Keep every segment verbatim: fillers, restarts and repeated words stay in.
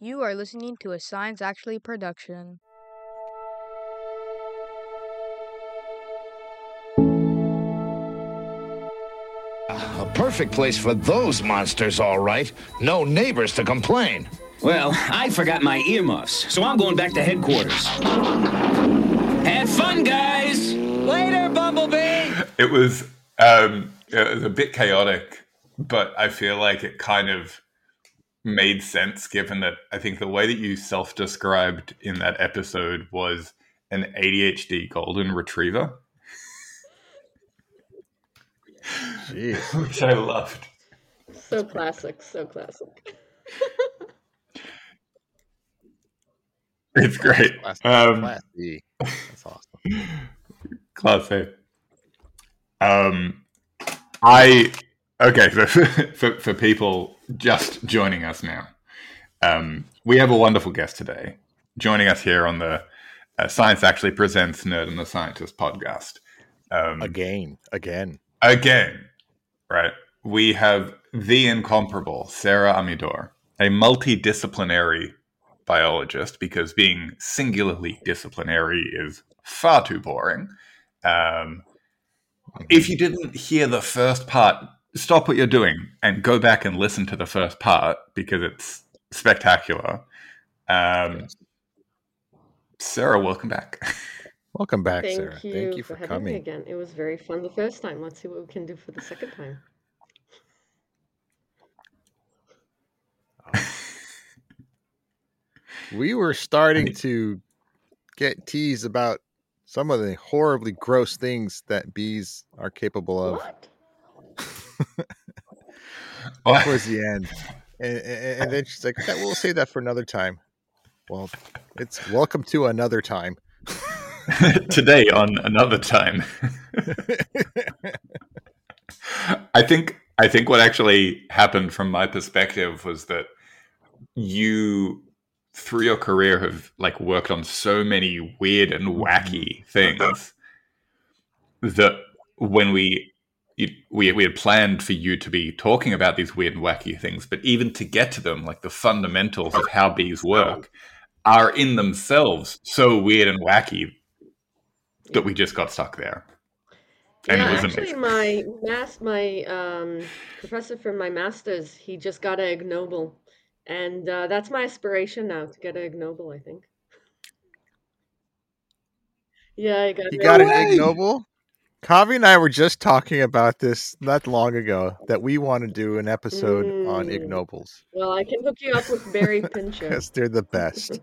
You are listening to a Science Actually production. A perfect place for those monsters, all right. No neighbors to complain. Well, I forgot my earmuffs, so I'm going back to headquarters. Have fun, guys! Later, Bumblebee! It was, um, it was a bit chaotic, but I feel like it kind of made sense given that I think the way that you self-described in that episode was an A D H D golden retriever. Jeez. Which I loved. So classic, so classic. It's great. Class, Um, class E. That's awesome. Class A. Um, I okay for, for for people just joining us now. Um, we have a wonderful guest today, joining us here on the uh, Science Actually Presents Nerd and the Scientist podcast. Um, Again, again. Again, right? We have the incomparable Sarah Amidor, a multidisciplinary biologist, because being singularly disciplinary is far too boring. Um, if you didn't hear the first part, stop what you're doing and go back and listen to the first part because it's spectacular. Um, Yes. Sarah, welcome back. Welcome back, Thank Sarah. you Thank you for, for having me coming. again. It was very fun the first time. Let's see what we can do for the second time. We were starting to get teased about some of the horribly gross things that bees are capable of What? towards the end. And, and, and then she's like, "Yeah, we'll save that for another time." Well, it's welcome to another time. Today on another time. I think I think what actually happened from my perspective was that you, through your career, have like worked on so many weird and wacky things that when we you, we we had planned for you to be talking about these weird and wacky things, but even to get to them, like the fundamentals of how bees work, are in themselves so weird and wacky that we just got stuck there. And yeah, it was actually, amazing. my mas- my um, professor for my master's, he just got an Ig Nobel, and uh, that's my aspiration now to get an Ig Nobel. I think. Yeah, I got He an got Ig an Ig way! Nobel. Kavi and I were just talking about this not long ago, that we want to do an episode on Ig Mm. Nobels Well, I can hook you up with Barry Pinchot. because they're the best.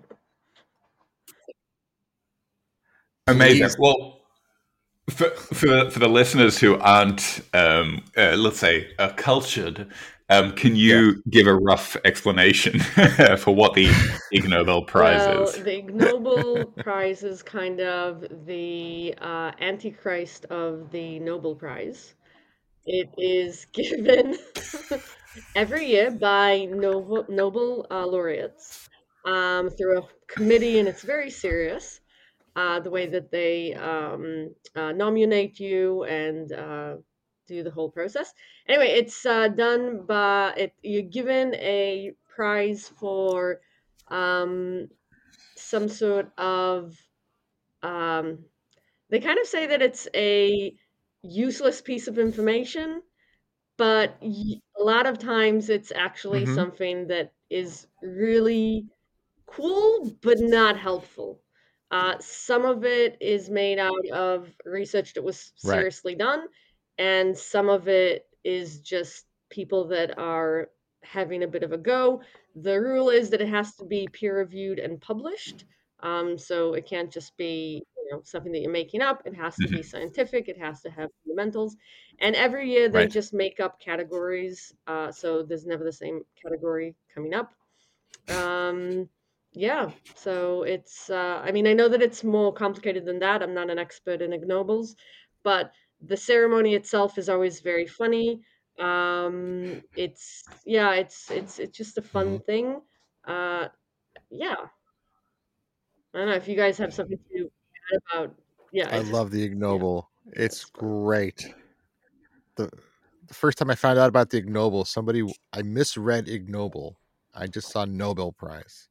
Amazing. Please. Well, for, for for the listeners who aren't, um, uh, let's say, uh, cultured, um, can you give a rough explanation for what the Ig Nobel Prize Well, is? the Ig Nobel Prize is kind of the uh, antichrist of the Nobel Prize. It is given every year by Nobel, Nobel uh, laureates um, through a committee, and it's very serious. Uh, the way that they um, uh, nominate you and uh, do the whole process. Anyway, it's uh, done by it. You're given a prize for um, some sort of. Um, they kind of say that it's a useless piece of information, but y- a lot of times it's actually Mm-hmm. something that is really cool, but not helpful. Uh, some of it is made out of research that was Right. seriously done, and some of it is just people that are having a bit of a go. The rule is that it has to be peer reviewed and published. Um, so it can't just be, you know, something that you're making up. It has to be scientific. It has to have fundamentals. And every year they Right. just make up categories. Uh, so there's never the same category coming up. Um, yeah, so it's, uh, I mean, I know that it's more complicated than that. I'm not an expert in Ig Nobels, but the ceremony itself is always very funny. Um, it's, yeah, it's, it's, it's just a fun Mhm. thing. Uh, yeah, I don't know if you guys have something to add about, yeah, I I just, love the Ig yeah, Nobel. yeah, It's it's fun. great. The the first time I found out about the Ig Nobel, somebody I misread Ig Nobel. I just saw Nobel Prize.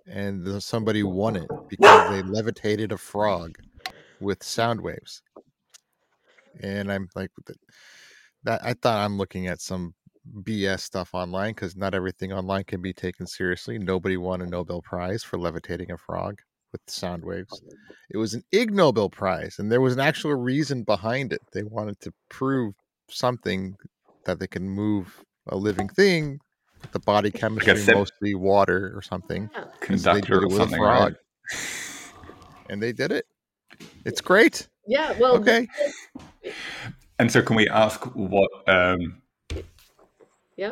and somebody won it because they levitated a frog with sound waves. And I'm like, that I thought I'm looking at some B S stuff online because not everything online can be taken seriously. Nobody won a Nobel Prize for levitating a frog with sound waves. It was an Ig Nobel Prize, and there was an actual reason behind it. They wanted to prove something that they can move a living thing, the body chemistry, sim- mostly water or something. Yeah. So they Conductor did it or with a something, frog, right? and they did it. It's great. Yeah, well, Okay. And so, can we ask what? Um, yeah.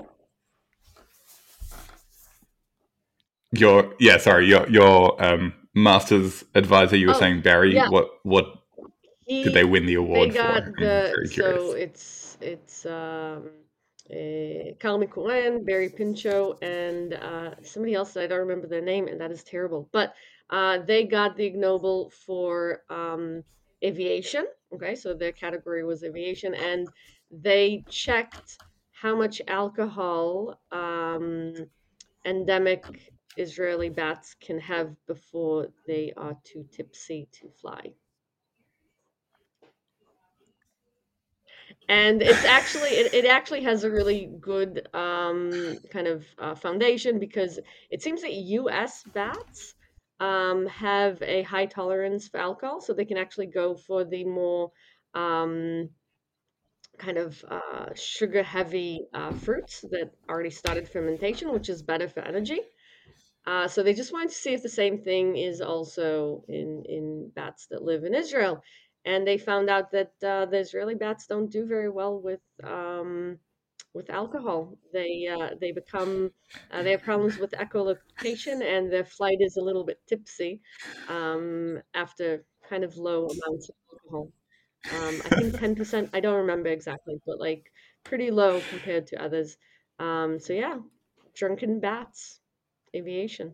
your yeah, sorry, your your um, master's advisor. You were Oh, saying Barry. yeah. What what He, did they win the they award got for? I'm the very curious. so it's it's um uh, Calmy Cohen, Barry Pinchot, and uh, somebody else that I don't remember their name, and that is terrible. But uh, they got the Ig Nobel for um, aviation. Okay, so their category was aviation, and they checked how much alcohol um, endemic Israeli bats can have before they are too tipsy to fly. And it's actually it, it actually has a really good um, kind of uh, foundation because it seems that U S bats um, have a high tolerance for alcohol, so they can actually go for the more um, kind of uh, sugar heavy uh, fruits that already started fermentation, which is better for energy. Uh, so they just wanted to see if the same thing is also in in bats that live in Israel, and they found out that uh, the Israeli bats don't do very well with um, with alcohol. They uh, they become uh, they have problems with echolocation, and their flight is a little bit tipsy um, after kind of low amounts of alcohol. Um, I think ten percent. I don't remember exactly, but like pretty low compared to others. Um, so yeah, drunken bats. Aviation.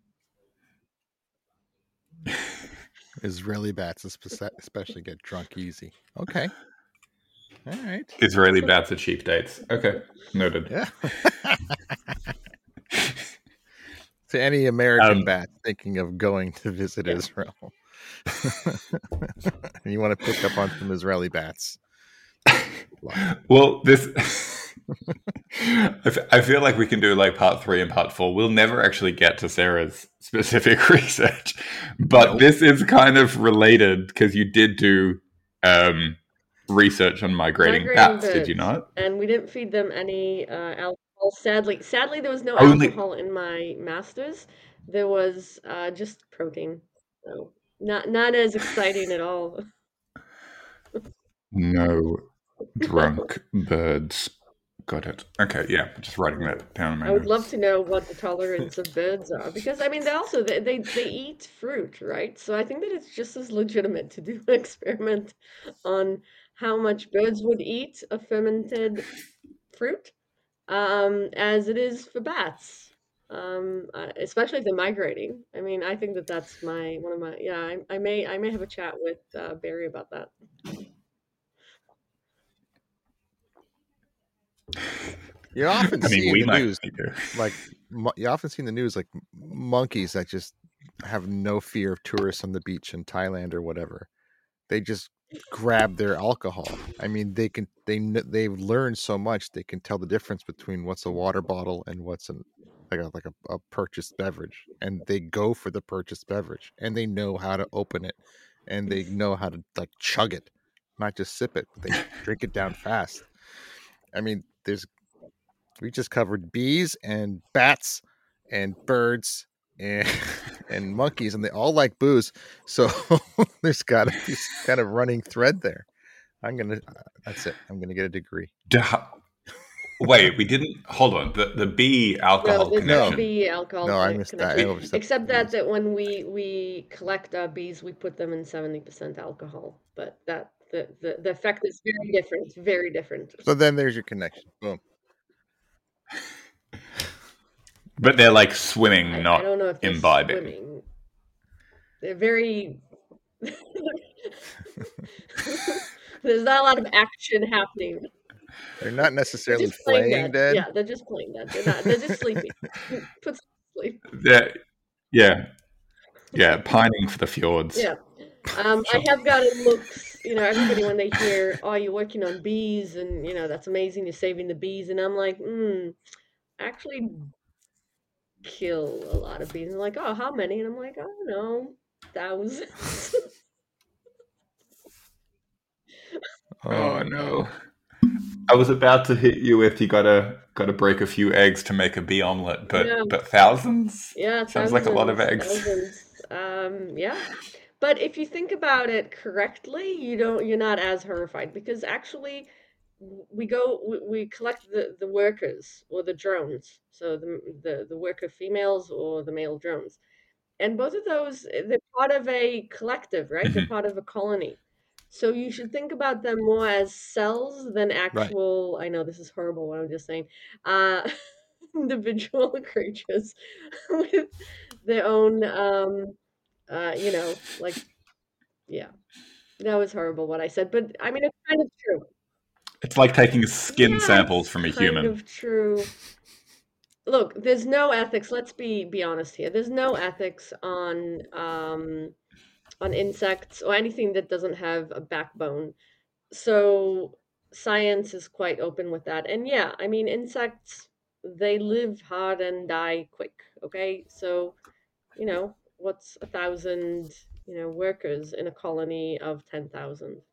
Israeli bats especially get drunk easy. Okay. All right. Israeli bats are cheap dates. Okay, noted. Yeah. To any American Um, bat thinking of going to visit Yeah. Israel, and you want to pick up on some Israeli bats. Well, this I, f- I feel like we can do like part three and part four. We'll never actually get to Sarah's specific research, but Nope. this is kind of related because you did do um, research on migrating, Migrating bats, did you birds. not? And we didn't feed them any uh, alcohol. Sadly, sadly, there was no Only alcohol in my master's. There was uh, just protein. So not not as exciting at all. no drunk birds. Got it. Okay, yeah, just writing that down in my I would love notes. to know what the tolerance of birds are because I mean they also they, they they eat fruit, right? So I think that it's just as legitimate to do an experiment on how much birds would eat a fermented fruit um, as it is for bats, um, uh, especially if they're migrating. I mean, I think that that's my one of my yeah. I, I may I may have a chat with uh, Barry about that. You often I see mean, in we the might news, need to. like mo- you often see in the news, like m- monkeys that just have no fear of tourists on the beach in Thailand or whatever. They just grab their alcohol. I mean, they can they kn- they've learned so much. They can tell the difference between what's a water bottle and what's an like a like a, a purchased beverage, and they go for the purchased beverage, and they know how to open it, and they know how to like chug it, not just sip it, but they drink it down fast. I mean, there's we just covered bees and bats and birds and and monkeys, and they all like booze. So there's got to be some kind of running thread there. I'm gonna. Uh, that's it. I'm gonna get a degree. Duh. Wait, we didn't. Hold on. The the bee alcohol No, there's connection. no bee alcohol No, I conne- missed that. I connection. overstepped Except the that bees. that when we we collect our bees, we put them in seventy percent alcohol. But that the, the the effect is very different. Very different. So then there's your connection. Boom. But they're like swimming, I, not I don't know if they're imbibing. swimming. They're very. There's not a lot of action happening. They're not They're necessarily just playing playing dead. dead. Yeah, they're just playing dead. They're not. They're just sleeping. Put them to sleep. They're, Yeah, yeah, pining for the fjords. Yeah. Um, I have gotten looks, you know, everybody when they hear, oh, you're working on bees and, you know, that's amazing, you're saving the bees. And I'm like, hmm, actually kill a lot of bees. And like, oh, how many? And I'm like, I don't know, thousands. Oh no! I was about to hit you if you gotta gotta break a few eggs to make a bee omelet, but Yeah. but thousands? Yeah, Sounds like a lot of eggs. thousands. Um, yeah. But if you think about it correctly, you don't you're not as horrified because actually w- we go we, we collect the the workers or the drones. So the the the worker females or the male drones. And both of those eh, they're part of a collective, right? They're Mhm. part of a colony. So you should think about them more as cells than actual, I know this is horrible what I'm just saying. Uh individual creatures with their own um uh you know like yeah, that was horrible what I said, but I mean it's kind of true. It's like taking skin Yeah, samples it's from a kind human. of true. Look, there's no ethics, let's be be honest here, there's no ethics on um on insects or anything that doesn't have a backbone. So science is quite open with that. And yeah, I mean, insects, they live hard and die quick. Okay. So, you know, what's a thousand, you know, workers in a colony of ten thousand?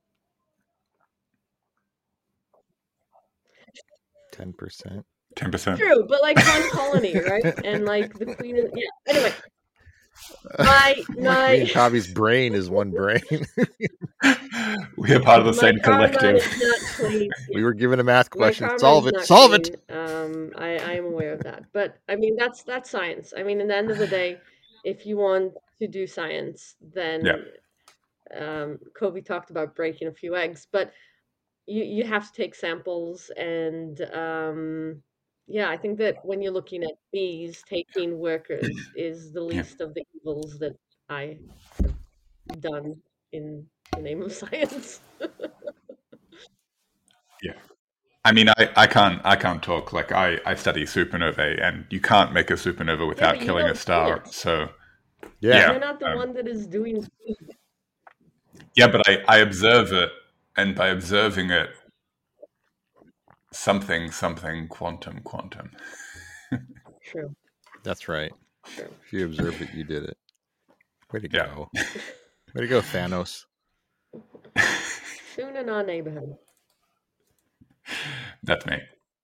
Ten percent. Ten percent. True, but like one colony, right? And like the queen is, yeah. Anyway, my, Me my, and Tavi's brain is one brain. We are part of the my same karma collective. is not clean. We were given a math My question. karma Solve is it. not Solve it. clean. Um, I, I am aware of that. But I mean, that's that's science. I mean, in the end of the day, if you want to do science, then Yeah. um, Kobe talked about breaking a few eggs, but you you have to take samples, and um, yeah, I think that when you're looking at bees, taking workers is the Yeah. least of the evils that I have done in the name of science. Yeah. I mean, I, I can't I can't talk like I, I study supernovae, and you can't make a supernova without but you killing a don't see star. it. So Yeah. Yeah. You're not the um, one that is doing. yeah, but I, I observe it, and by observing it, something something quantum quantum. True. That's right. True. If you observed it, you did it. Way to Yeah. go. Way to go, Thanos. Soon in our neighborhood. That's me.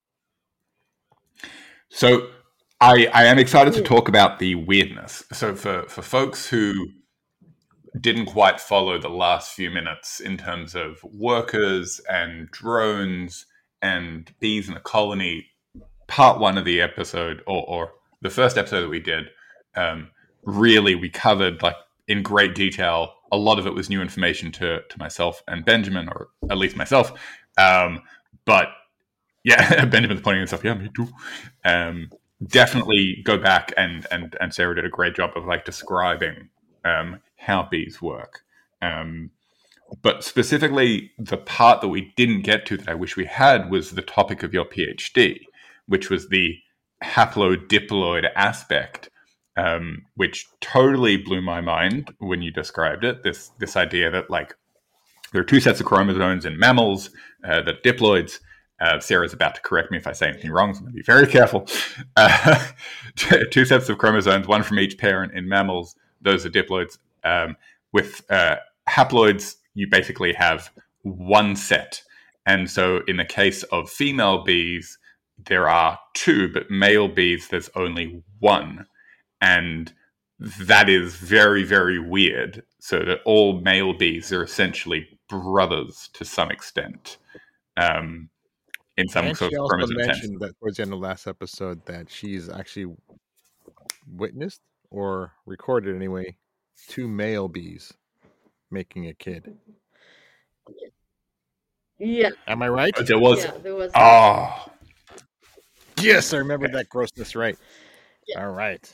So I I am excited to Yeah. talk about the weirdness. So for, for folks who didn't quite follow the last few minutes in terms of workers and drones and bees in a colony, part one of the episode, or, or the first episode that we did, um, really we covered like in great detail. A lot of it was new information to to myself and Benjamin, or at least myself. Um, but yeah, Benjamin's pointing himself. Yeah, me too. Um, definitely go back and and and Sarah did a great job of like describing um, how bees work. Um, but specifically, the part that we didn't get to that I wish we had was the topic of your PhD, which was the haplodiploid aspect, um, which totally blew my mind when you described it. This this idea that like there are two sets of chromosomes in mammals, uh, that diploids. Uh, Sarah's about to correct me if I say anything wrong, so I'm going to be very careful. Uh, two sets of chromosomes, one from each parent in mammals. Those are diploids. Um, with uh, haploids, you basically have one set. And so in the case of female bees, there are two, but male bees, there's only one. And that is very, very weird. So that all male bees are essentially brothers to some extent. Um, in some And sort she of also chromosome sense. mentioned that towards the end of the last episode that she's actually witnessed or recorded anyway two male bees making a kid. Yeah. Am I right? There was, Yeah, there was. oh, Yes, I remembered that grossness right. Yeah. All right.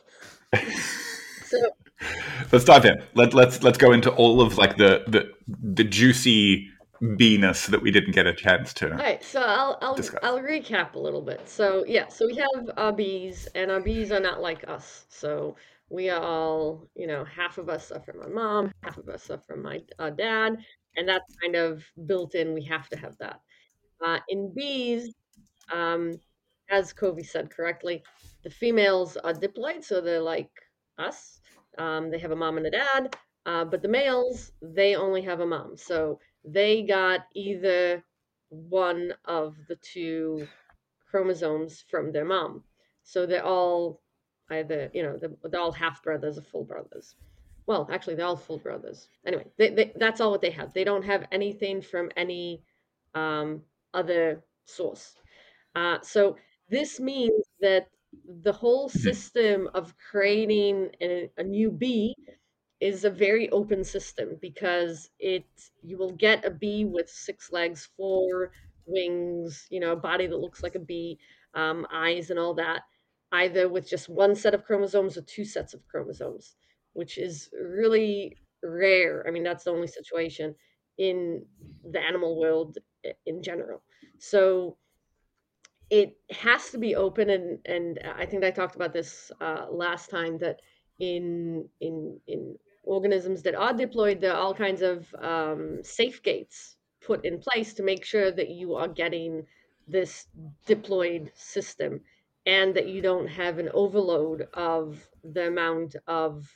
So let's dive in. Let, let's let's go into all of like the the the juicy beeness that we didn't get a chance to. All right, so I'll I'll Discuss. I'll recap a little bit. So yeah, so we have our bees, and our bees are not like us. So we are all, you know, half of us are from my mom, half of us are from my uh, dad, and that's kind of built in. We have to have that. Uh, in bees, um, as Covey said correctly, the females are diploid, so they're like us. Um, they have a mom and a dad, uh, but the males, they only have a mom. So they got either one of the two chromosomes from their mom. So they're all either, you know, they're, they're all half brothers or full brothers. Well, actually, they're all full brothers. Anyway, they, they, that's all what they have. They don't have anything from any um, other source. Uh, so this means that the whole system of creating a, a new bee is a very open system because it you will get a bee with six legs, four wings, you know, a body that looks like a bee, um, eyes and all that, either with just one set of chromosomes or two sets of chromosomes, which is really rare. I mean, that's the only situation in the animal world in general. So it has to be open, and and I think I talked about this uh, last time, that in in in organisms that are diploid, there are all kinds of um, safe gates put in place to make sure that you are getting this diploid system and that you don't have an overload of the amount of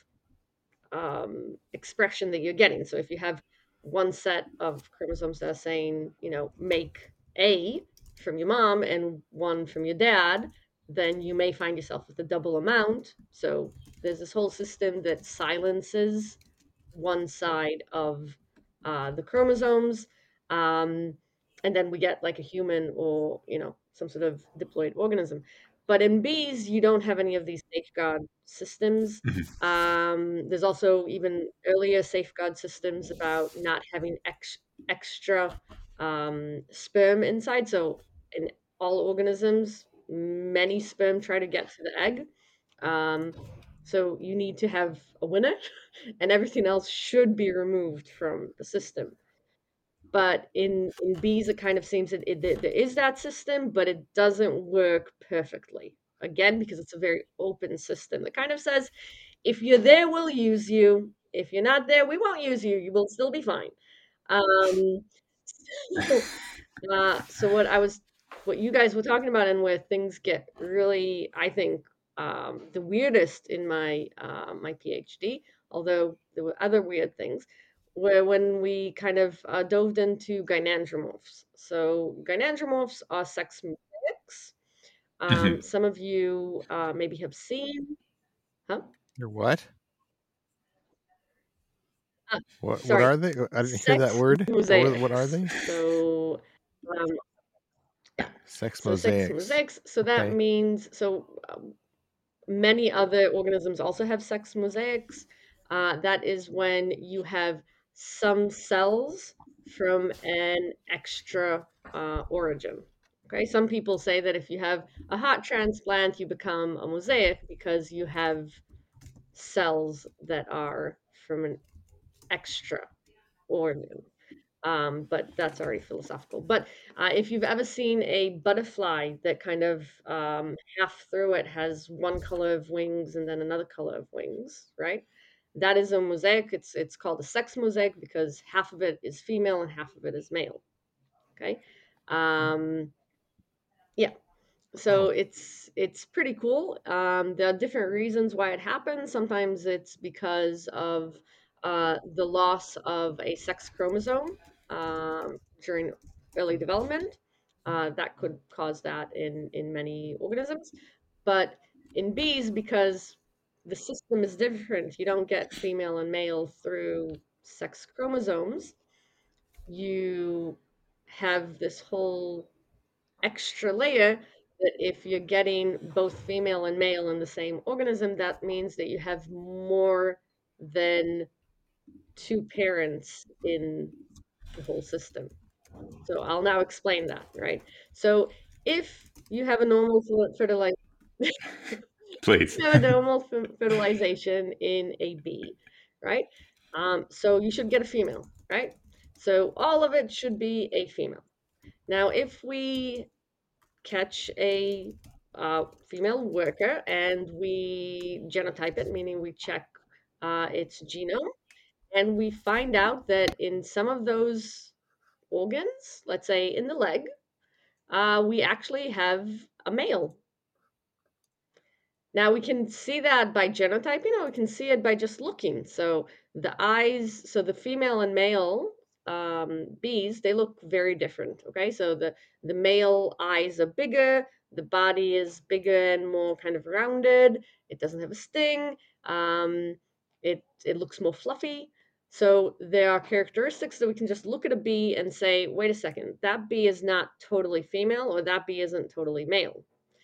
um, expression that you're getting. So if you have one set of chromosomes that are saying, you know, make A from your mom and one from your dad, then you may find yourself with a double amount. So there's this whole system that silences one side of uh, the chromosomes. Um, and then we get like a human or, you know, some sort of diploid organism. But in bees, you don't have any of these safeguard systems. Um, there's also even earlier safeguard systems about not having ex- extra um, sperm inside. So in all organisms, many sperm try to get to the egg. Um, so you need to have a winner, and everything else should be removed from the system. But in in bees, it kind of seems that it, there is that system, but it doesn't work perfectly. Again, because it's a very open system. It kind of says, if you're there, we'll use you. If you're not there, we won't use you. You will still be fine. Um, so, uh, so what I was, what you guys were talking about, and where things get really, I think, um, the weirdest in my uh, my PhD, although there were other weird things, were when we kind of uh, dove into gynandromorphs. So gynandromorphs are sex mosaics. Um, some of you uh, maybe have seen, huh? You're what? Uh, What? What sorry, are they? I didn't hear that sex word. What, mosaics. what are they? So, um, yeah. Sex So mosaics. sex mosaics. So that Okay. means so um, many other organisms also have sex mosaics. Uh, that is when you have some cells from an extra uh, origin. Okay, some people say that if you have a heart transplant, you become a mosaic because you have cells that are from an extra organ. Um, but that's already philosophical. But uh, if you've ever seen a butterfly that kind of um, half through it has one color of wings and then another color of wings, right? That is a mosaic. It's it's called a sex mosaic because half of it is female and half of it is male. Okay. Um, yeah. So Oh. it's it's pretty cool. Um, there are different reasons why it happens. Sometimes it's because of uh, the loss of a sex chromosome um, during early development. Uh, that could cause that in in many organisms, but in bees, because the system is different, you don't get female and male through sex chromosomes. You have this whole extra layer that if you're getting both female and male in the same organism, that means that you have more than two parents in the whole system. So I'll now explain that, right? So if you have a normal fertilization, Please. you have a normal fertilization in a bee, right? Um, so you should get a female, right? So all of it should be a female. Now, if we catch a uh, female worker and we genotype it, meaning we check uh, its genome, and we find out that in some of those organs, let's say in the leg, uh, we actually have a male. Now we can see that by genotyping, or we can see it by just looking. So the eyes, so the female and male um, bees, they look very different. Okay, so the the male eyes are bigger, the body is bigger and more kind of rounded. It doesn't have a sting. Um, it it looks more fluffy. So there are characteristics that we can just look at a bee and say, wait a second, that bee is not totally female, or that bee isn't totally male.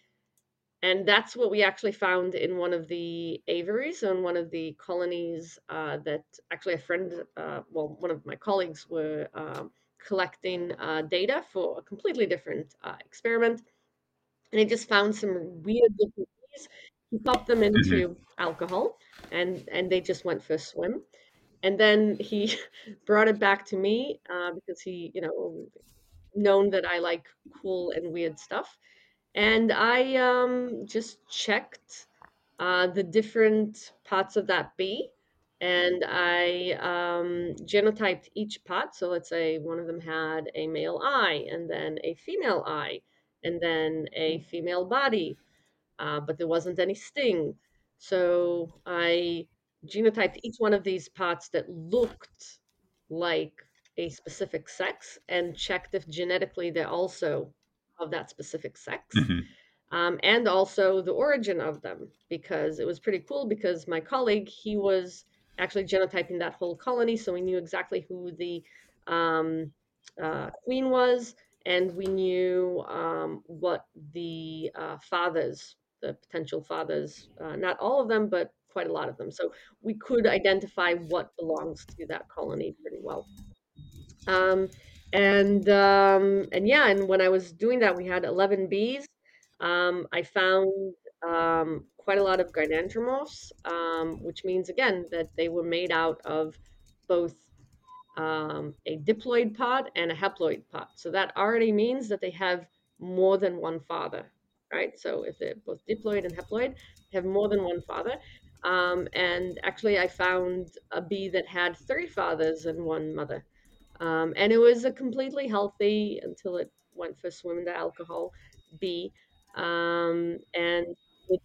And that's what we actually found in one of the aviaries, in one of the colonies uh, that actually a friend, uh, well, one of my colleagues were um, collecting uh, data for a completely different uh, experiment. And he just found some weird looking bees. He popped them into alcohol, and, and they just went for a swim. And then he brought it back to me uh, because he, you know, known that I like cool and weird stuff. And I um, just checked uh, the different parts of that bee, and I um, genotyped each part. So let's say one of them had a male eye, and then a female eye, and then a female body, uh, but there wasn't any sting. So I genotyped each one of these parts that looked like a specific sex and checked if genetically they're also of that specific sex. Um, and also the origin of them, because it was pretty cool because my colleague, he was actually genotyping that whole colony, so we knew exactly who the um, uh, queen was, and we knew um, what the uh, fathers, the potential fathers, uh, not all of them, but quite a lot of them. So we could identify what belongs to that colony pretty well. Um, and um, and yeah, and when I was doing that, we had eleven bees. Um, I found um, quite a lot of gynandromorphs, um, which means again that they were made out of both um, a diploid pod and a haploid pod. So that already means that they have more than one father, right? So if they're both diploid and haploid, they have more than one father. Um, and actually, I found a bee that had three fathers and one mother. Um, and it was a completely healthy until it went for a swim in the alcohol bee. Um, and it,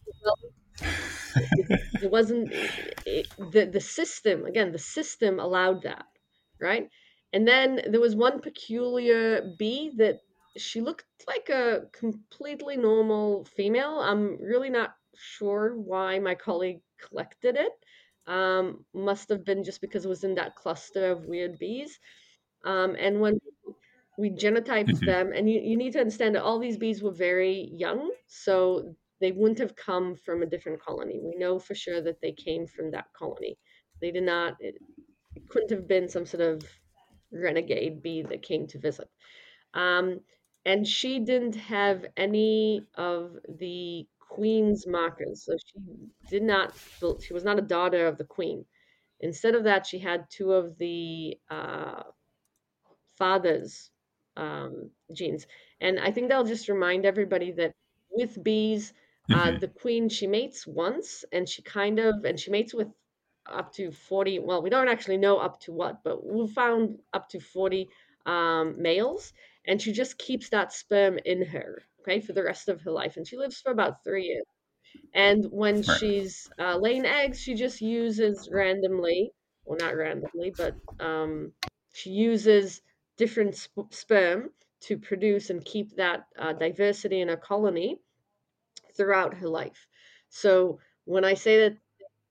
it, it wasn't it, it, the the system again. The system allowed that, right? And then there was one peculiar bee that she looked like a completely normal female. I'm really not sure why my colleague collected it. Um, must have been just because it was in that cluster of weird bees. Um, and when we genotyped them, and you, you need to understand that all these bees were very young, so they wouldn't have come from a different colony. We know for sure that they came from that colony. They did not, it, it couldn't have been some sort of renegade bee that came to visit. Um, and she didn't have any of the queen's markers. So she did not, she was not a daughter of the queen. Instead of that, she had two of the uh, father's um, genes. And I think that'll just remind everybody that with bees, uh, the queen, she mates once and she kind of, and she mates with up to forty, well, we don't actually know up to what, but we found up to forty um, males, and she just keeps that sperm in her, okay, for the rest of her life. And she lives for about three years. And when Right. she's uh, laying eggs, she just uses randomly, well, not randomly, but um, she uses different sp- sperm to produce and keep that uh, diversity in a colony throughout her life. So when I say that,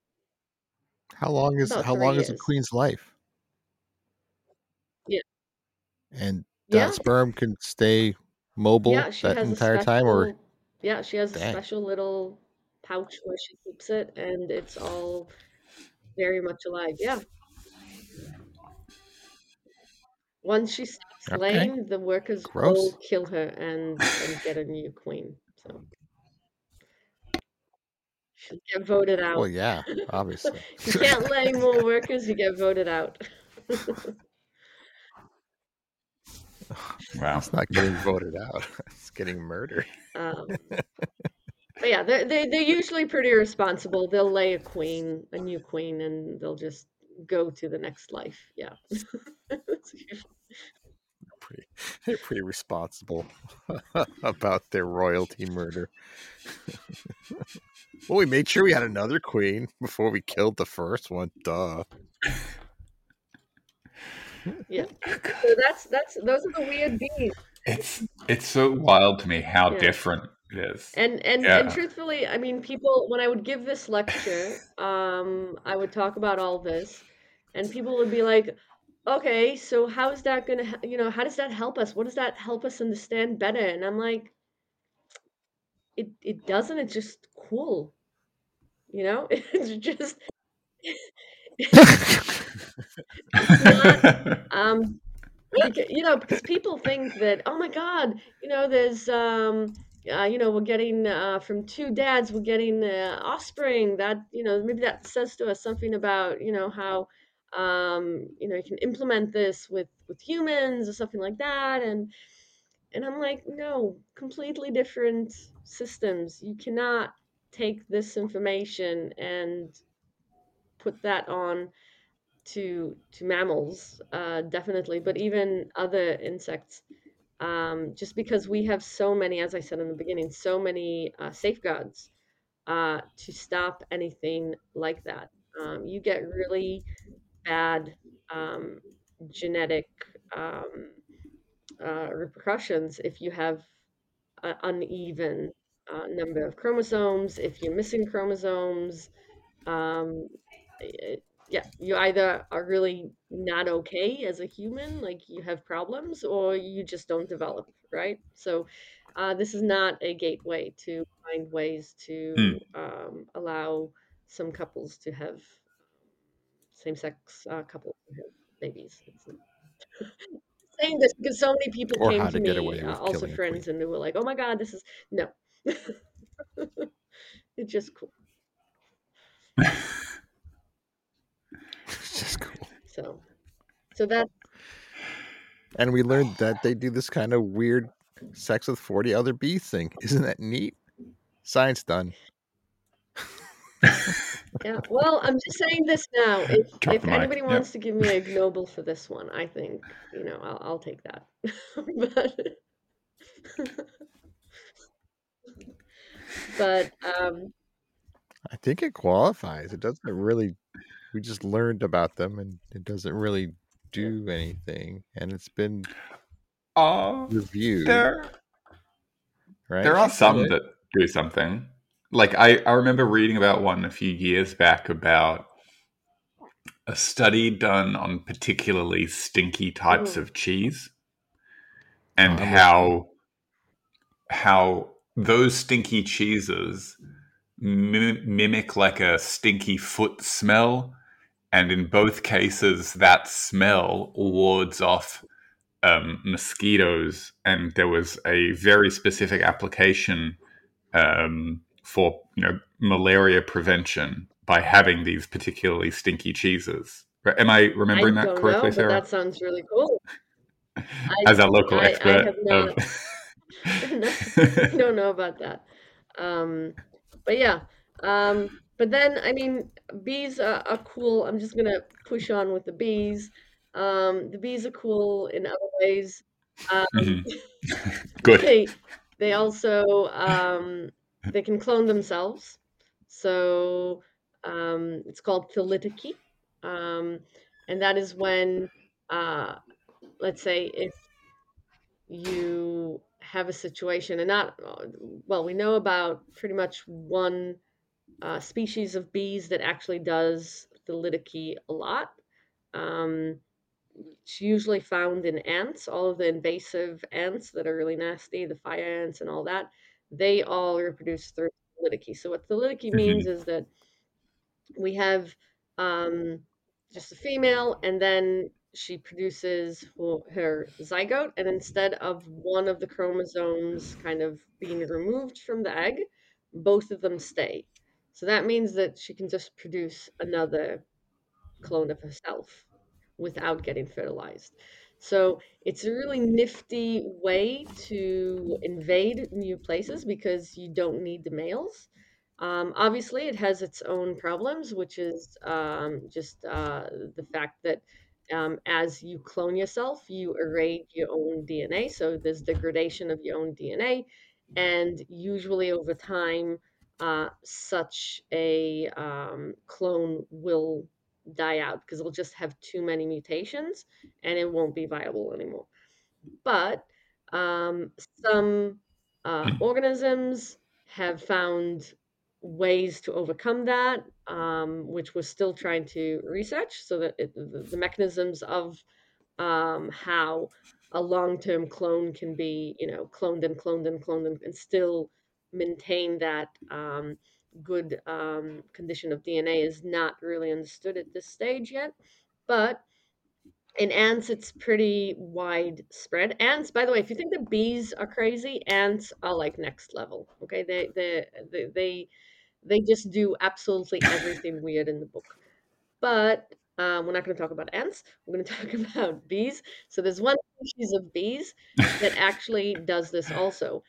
How long is about how three long is a years. queen's life? Yeah. And Yeah. that sperm can stay mobile Yeah, she that has a entire special, time, or yeah, she has a dang. special little pouch where she keeps it, and it's all very much alive. Yeah. Once she stops Okay. laying, the workers Gross. will kill her and and get a new queen. So she'll get voted out. Well, yeah, obviously. If you can't lay more workers, you get voted out. Wow. It's not getting voted out. It's getting murdered. Um, but yeah, they're, they they're usually pretty responsible. They'll lay a queen, a new queen, and they'll just go to the next life. Yeah. Pretty, they're pretty responsible about their royalty murder. Well, we made sure we had another queen before we killed the first one. Duh. Yeah. So that's that's those are the weird bees. It's it's so wild to me how Yeah. different it is. And and Yeah. and truthfully, I mean, people when I would give this lecture, um, I would talk about all this, and people would be like, "Okay, so how is that gonna, he- you know, how does that help us? What does that help us understand better?" And I'm like, "It it doesn't. It's just cool, you know. It's just it's not um." Beca- you know, because people think that, oh my God, you know, there's, um, uh, you know, we're getting uh, from two dads, we're getting uh, offspring. That, you know, maybe that says to us something about, you know, how, um, you know, you can implement this with with humans or something like that. And and I'm like, no, completely different systems. You cannot take this information and put that on to to mammals, uh, definitely, but even other insects. Um, just because we have so many, as I said in the beginning, so many uh, safeguards uh, to stop anything like that. Um, you get really bad um, genetic um, uh, repercussions if you have an uneven uh, number of chromosomes, if you're missing chromosomes. Um, it, yeah, you either are really not okay as a human, like you have problems, or you just don't develop, right? So, uh, this is not a gateway to find ways Hmm. to um, allow some couples to have same-sex uh, couples to have babies. It's not saying this because so many people Or came how to to get me, away uh, with also killing a queen. friends, and they were like, "Oh my God, this is no." It's just cool. It's just cool. So, so that And we learned that they do this kind of weird sex with forty other bees thing. Isn't that neat? Science done. Yeah, well, I'm just saying this now. If Drop if the mic. anybody Yep. wants to give me a Nobel for this one, I think, you know, I'll I'll take that. But but um I think it qualifies. It doesn't really. We just learned about them, and it doesn't really do anything. And it's been Oh, reviewed, there right? there She are said some it. that do something. Like I, I remember reading about one a few years back about a study done on particularly stinky types mhm, of cheese Oh, and I'm listening. how how those stinky cheeses mim- mimic like a stinky foot smell, and in both cases that smell wards off um, mosquitoes, and there was a very specific application um, for you know malaria prevention by having these particularly stinky cheeses. Am I I remembering that don't know, correctly, but Sarah? that sounds really cool. I As our local I I expert have of not no, I don't know about that. Um but yeah. Um but then I mean bees are, are cool. I'm just gonna push on with the bees. Um the bees are cool in other ways. Um Mhm. Good. They they also um, they can clone themselves. So um, it's called thalidoky, um, and that is when, uh, let's say, if you have a situation, and not well, we know about pretty much one uh, species of bees that actually does thalidoky a lot. Um, it's usually found in ants, all of the invasive ants that are really nasty, the fire ants and all that. They all reproduce through thalidoky. So what thalidoky means Mhm. is that we have um, just a female, and then she produces ho- her zygote, and instead of one of the chromosomes kind of being removed from the egg, both of them stay. So that means that she can just produce another clone of herself without getting fertilized. So it's a really nifty way to invade new places because you don't need the males. Um, obviously, it has its own problems, which is um, just uh, the fact that um, as you clone yourself, you erase your own D N A. So there's degradation of your own D N A. And usually over time, uh, such a um, clone will die out because it'll just have too many mutations and it won't be viable anymore. But um, some uh, Mm. organisms have found ways to overcome that, um, which we're still trying to research, so that it, the, the mechanisms of um, how a long-term clone can be, you know, cloned and cloned and cloned and, and still maintain that um, good um, condition of D N A is not really understood at this stage yet. But in ants, it's pretty widespread. Ants, by the way, if you think the bees are crazy, ants are like next level. Okay, they they they they, they just do absolutely everything weird in the book. But um, we're not going to talk about ants. We're going to talk about bees. So there's one species of bees that actually does this also.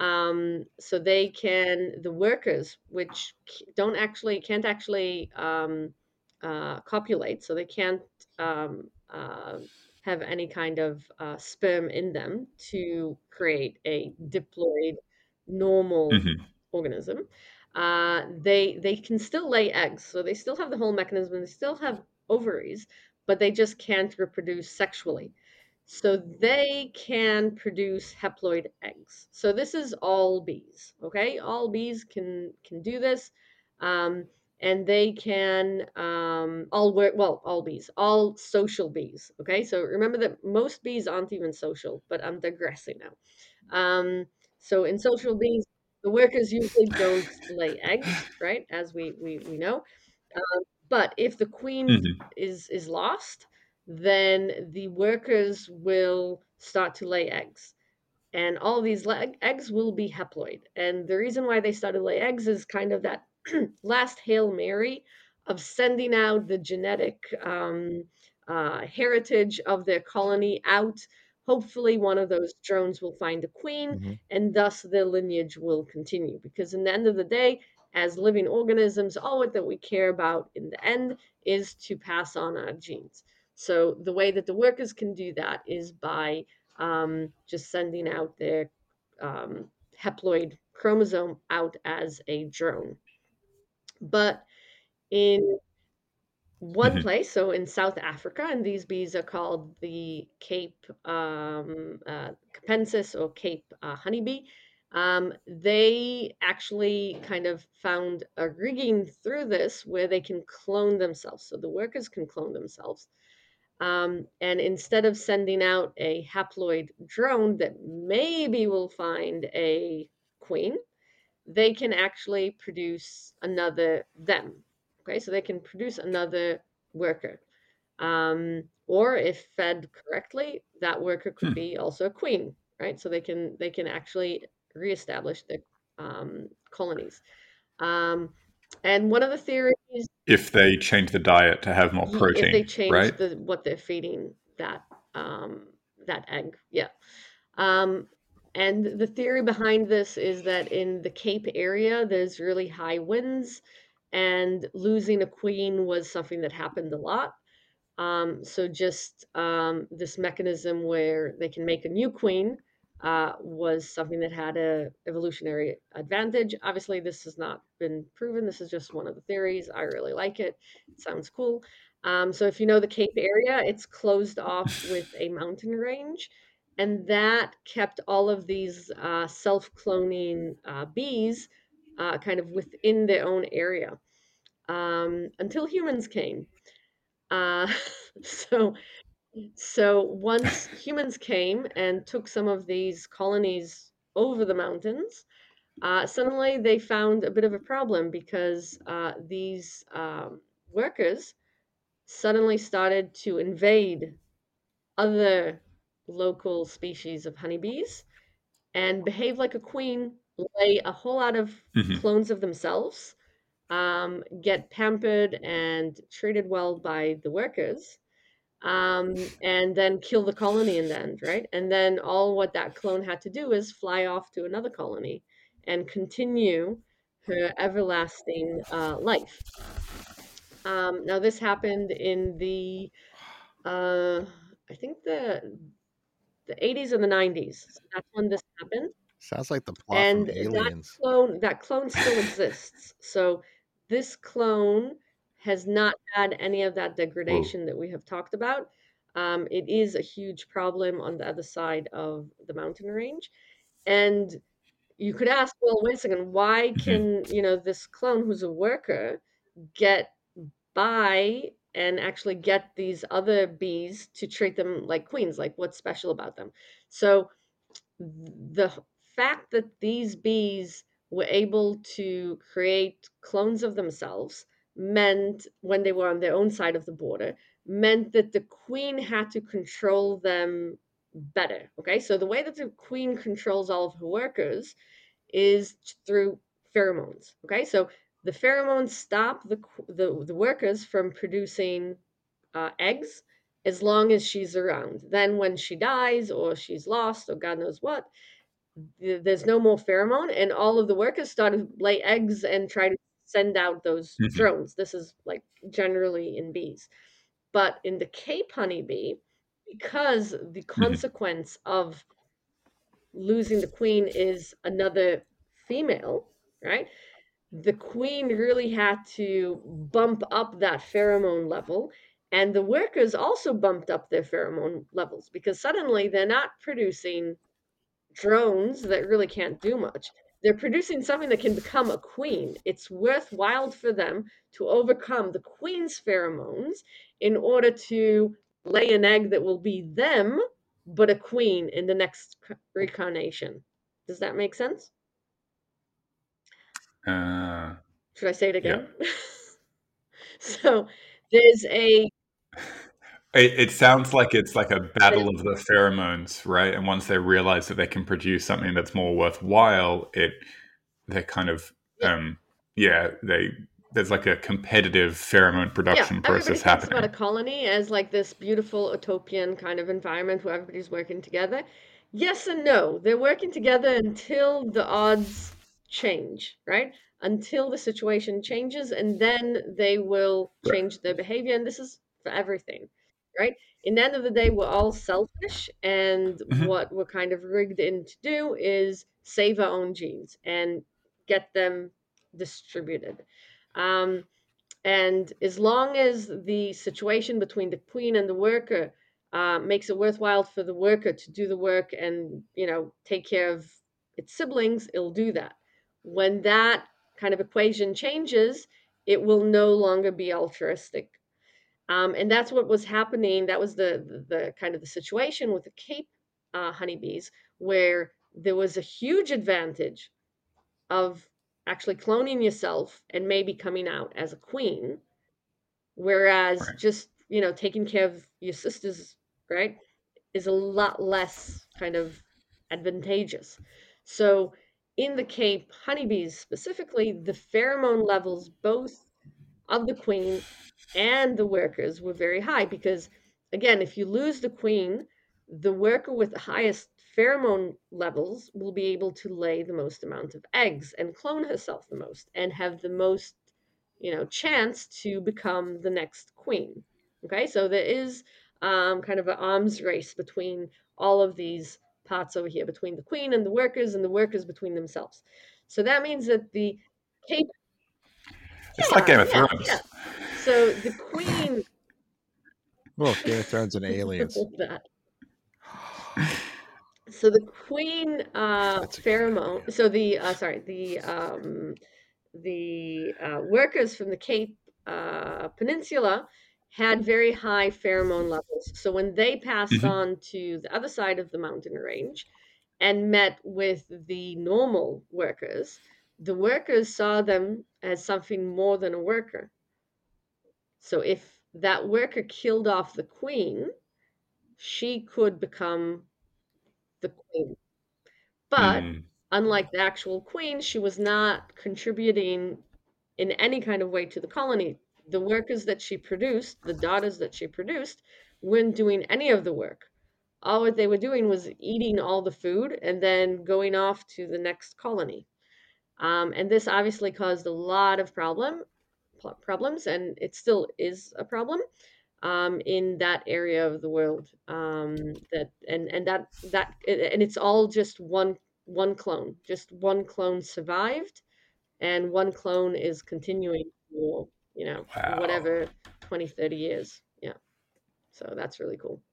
Um, so they can, the workers, which c- don't actually, can't actually um, uh, copulate, so they can't um, uh, have any kind of uh, sperm in them to create a diploid normal Mhm. organism. Uh, they they can still lay eggs, so they still have the whole mechanism. They still have ovaries, but they just can't reproduce sexually. So they can produce haploid eggs. So this is all bees, okay? All bees can can do this, um, and they can um, all work well. All bees, all social bees, okay? So remember that most bees aren't even social, but I'm digressing now. Um, so in social bees, the workers usually don't lay eggs, right? As we we, we know. Um, but if the queen Mhm. is is lost, then the workers will start to lay eggs. And all these le- eggs will be haploid. And the reason why they started to lay eggs is kind of that last Hail Mary of sending out the genetic um, uh, heritage of their colony out. Hopefully, one of those drones will find a queen, Hmm. and thus their lineage will continue. Because in the end of the day, as living organisms, all that we care about in the end is to pass on our genes. So the way that the workers can do that is by um, just sending out their um, haploid chromosome out as a drone. But in one Mhm. place, so in South Africa, and these bees are called the Cape um, uh, capensis or Cape uh, honeybee. Um, they actually kind of found a rigging through this where they can clone themselves. So the workers can clone themselves. Um, and instead of sending out a haploid drone that maybe will find a queen, they can actually produce another them. Okay, so they can produce another worker. Um, or if fed correctly, that worker could Hmm. be also a queen, right? So they can they can actually reestablish the um, colonies. Um, and one of the theories, If they change the diet to have more if they protein, change right? the what they're feeding that um, that egg, yeah. Um, and the theory behind this is that in the Cape area, there's really high winds, and losing a queen was something that happened a lot. Um, so just um, this mechanism where they can make a new queen uh, was something that had a evolutionary advantage. Obviously, this has not been proven. This is just one of the theories. I really like it. It sounds cool. Um, so if you know the Cape area, it's closed off with a mountain range, and that kept all of these uh, self-cloning uh, bees uh, kind of within their own area um, until humans came. Uh, so so once humans came and took some of these colonies over the mountains, uh, suddenly they found a bit of a problem because uh, these um, workers suddenly started to invade other local species of honeybees and behave like a queen, lay a whole lot of Mhm. clones of themselves, um, get pampered and treated well by the workers. um, and then kill the colony in the end, right? And then all what that clone had to do is fly off to another colony and continue her everlasting uh, life. Um, now, this happened in the, uh, I think the the eighties and the nineties. So that's when this happened. Sounds like the plot from And that Aliens. clone that clone still exists. So this clone has not had any of that Whoa. degradation that we have talked about. Um, it is a huge problem on the other side of the mountain range. And you could ask, well, wait a second, why Mhm. can, you know, this clone who's a worker get by and actually get these other bees to treat them like queens? Like, what's special about them? So the fact that these bees were able to create clones of themselves meant, when they were on their own side of the border, meant that the queen had to control them better. Okay, so the way that the queen controls all of her workers is through pheromones. Okay, so the pheromones stop the the, the workers from producing uh, eggs as long as she's around. Then when she dies or she's lost or God knows what, there's no more pheromone, and all of the workers start to lay eggs and try to send out those Mhm. drones. This is like generally in bees. But in the Cape honeybee, because the Mhm. consequence of losing the queen is another female, right? The queen really had to bump up that pheromone level, and the workers also bumped up their pheromone levels because suddenly they're not producing drones that really can't do much. They're producing something that can become a queen. It's worthwhile for them to overcome the queen's pheromones in order to lay an egg that will be them, but a queen in the next reincarnation. Does that make sense? Uh, Should I say it yeah. again? So there's a It, it sounds like it's like a battle of the pheromones, right? And once they realize that they can produce something that's more worthwhile, it they kind of yeah, um yeah, they there's like a competitive pheromone yeah. production Everybody process thinks about a happening. colony as like this beautiful utopian kind of environment where everybody's working together. Yes and no. They're working together until the odds change, right? Until the situation changes, and then they will Right. change their behavior. And this is for everything, right? In the end of the day, we're all selfish, and Mhm. what we're kind of rigged in to do is save our own genes and get them distributed. Um, and as long as the situation between the queen and the worker uh, makes it worthwhile for the worker to do the work and, you know, take care of its siblings, it'll do that. When that kind of equation changes, it will no longer be altruistic. Um, and that's what was happening. That was the, the, the kind of the situation with the Cape uh, honeybees, where there was a huge advantage of actually cloning yourself and maybe coming out as a queen. Whereas Right. just, you know, taking care of your sisters, right, is a lot less kind of advantageous. So in the Cape honeybees specifically, the pheromone levels both of the queen and the workers were very high because, again, if you lose the queen, the worker with the highest pheromone levels will be able to lay the most amount of eggs and clone herself the most and have the most, you know, chance to become the next queen. Okay, so there is um, kind of an arms race between all of these parts over here, between the queen and the workers, and the workers between themselves. So that means that the Cape, It's like yeah, Game of yeah, yeah. Thrones. So the queen, Well, Game of Thrones and Aliens. that. So the queen uh, That's a good pheromone. idea. So the uh, sorry, the um, the uh, workers from the Cape uh, Peninsula had very high pheromone levels. So when they passed Mhm. on to the other side of the mountain range and met with the normal workers, the workers saw them as something more than a worker. So if that worker killed off the queen, she could become the queen. But Mm. unlike the actual queen, she was not contributing in any kind of way to the colony. The workers that she produced, the daughters that she produced, weren't doing any of the work. All what they were doing was eating all the food and then going off to the next colony. Um, and this obviously caused a lot of problem problems, and it still is a problem um, in that area of the world. Um, that and and that that and it's all just one one clone. Just one clone survived, and one clone is continuing for you know Wow. whatever twenty, thirty years. Yeah, so that's really cool.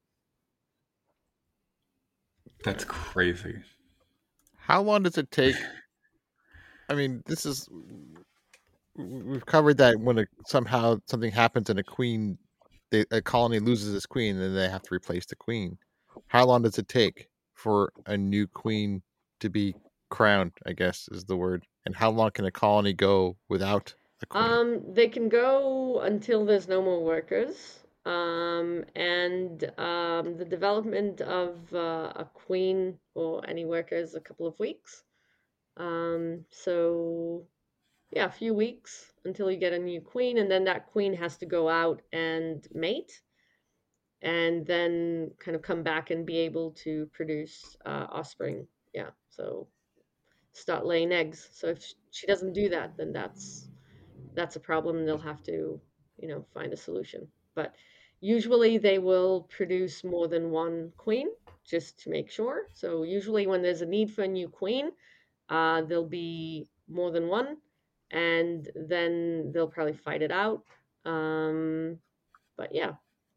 That's crazy. How long does it take? I mean, this is we've covered that when a, somehow something happens and a queen, they, a colony loses its queen, and then they have to replace the queen. How long does it take for a new queen to be crowned? I guess is the word. And how long can a colony go without a queen? Um, they can go until there's no more workers. Um, and um, the development of uh, a queen or any worker is a couple of weeks. Um, so yeah, a few weeks until you get a new queen, and then that queen has to go out and mate, and then kind of come back and be able to produce uh, offspring. Yeah, so start laying eggs. So if she doesn't do that, then that's that's a problem. They'll have to, you know, find a solution. But usually they will produce more than one queen just to make sure. So usually when there's a need for a new queen, uh, there'll be more than one, and then they'll probably fight it out. Um, but yeah.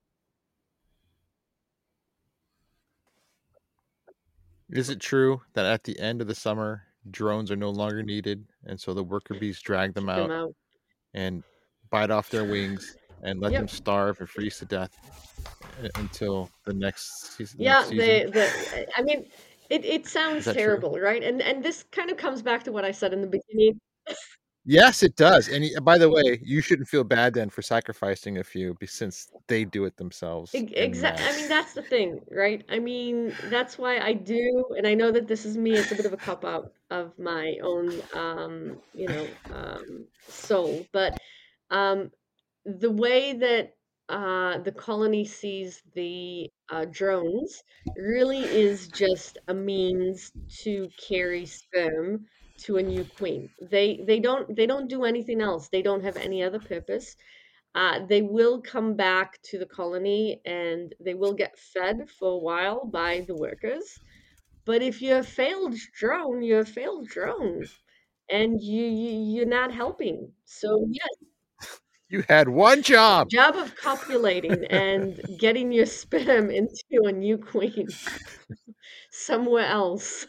Is it true that at the end of the summer, drones are no longer needed, and so the worker bees drag them Kick them out out. and bite off their wings and let them Yep. starve and freeze to death u- until the next season? Yeah, next season? they the I mean, it it sounds that true? terrible, right? And and this kind of comes back to what I said in the beginning. Yes, it does. And y- by the way, you shouldn't feel bad then for sacrificing a few, be- since they do it themselves en Exactly. I mean, masse. that's the thing, right? I mean, that's why I do, and I know that this is me. It's a bit of a cop out of my own, um, you know, um, soul. But um, the way that uh, the colony sees the uh, drones really is just a means to carry sperm to a new queen. They they don't they don't do anything else. They don't have any other purpose. Uh, they will come back to the colony and they will get fed for a while by the workers. But if you're a failed drone, you're a failed drone, and you, you you're not helping. So yes, You had one job. job of copulating and getting your sperm into a new queen somewhere else,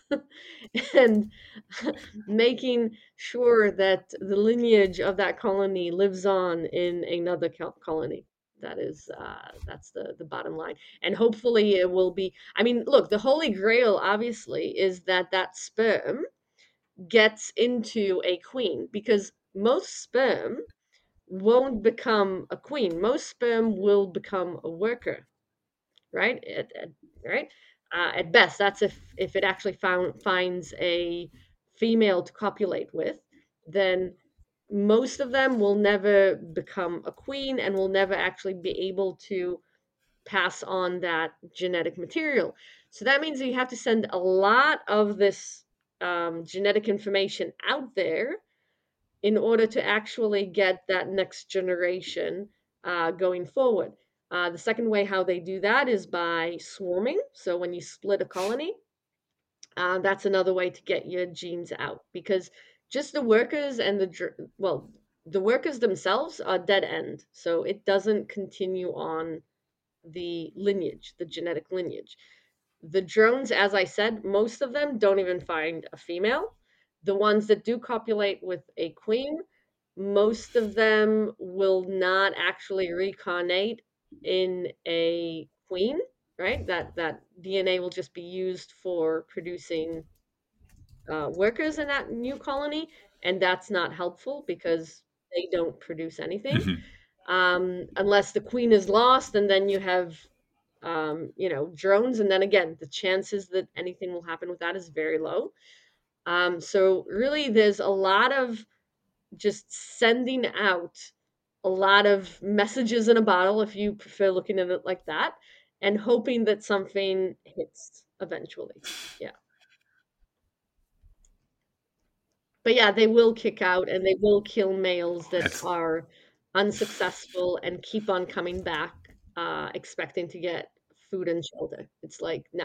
and making sure that the lineage of that colony lives on in another col- colony. That is, uh, that's the the bottom line, and hopefully it will be. I mean, look, the holy grail obviously is that that sperm gets into a queen, because most sperm won't become a queen. Most sperm will become a worker, right? At, at, right? Uh, at best, that's if if it actually found finds a female to copulate with, then most of them will never become a queen and will never actually be able to pass on that genetic material. So that means you have to send a lot of this um, genetic information out there in order to actually get that next generation uh, going forward. Uh, the second way how they do that is by swarming. So when you split a colony, uh, that's another way to get your genes out, because just the workers and the dr- well, the workers themselves are dead end, so it doesn't continue on the lineage, the genetic lineage. The drones, as I said, most of them don't even find a female. The ones that do copulate with a queen, most of them will not actually recarnate in a queen, right? That that D N A will just be used for producing uh, workers in that new colony, and that's not helpful because they don't produce anything Mhm. um, unless the queen is lost, and then you have um, you know, drones, and then again, the chances that anything will happen with that is very low. Um, so really, there's a lot of just sending out a lot of messages in a bottle, if you prefer looking at it like that, and hoping that something hits eventually. Yeah. But yeah, they will kick out and they will kill males that It's- are unsuccessful and keep on coming back, uh, expecting to get food and shelter. It's like, no.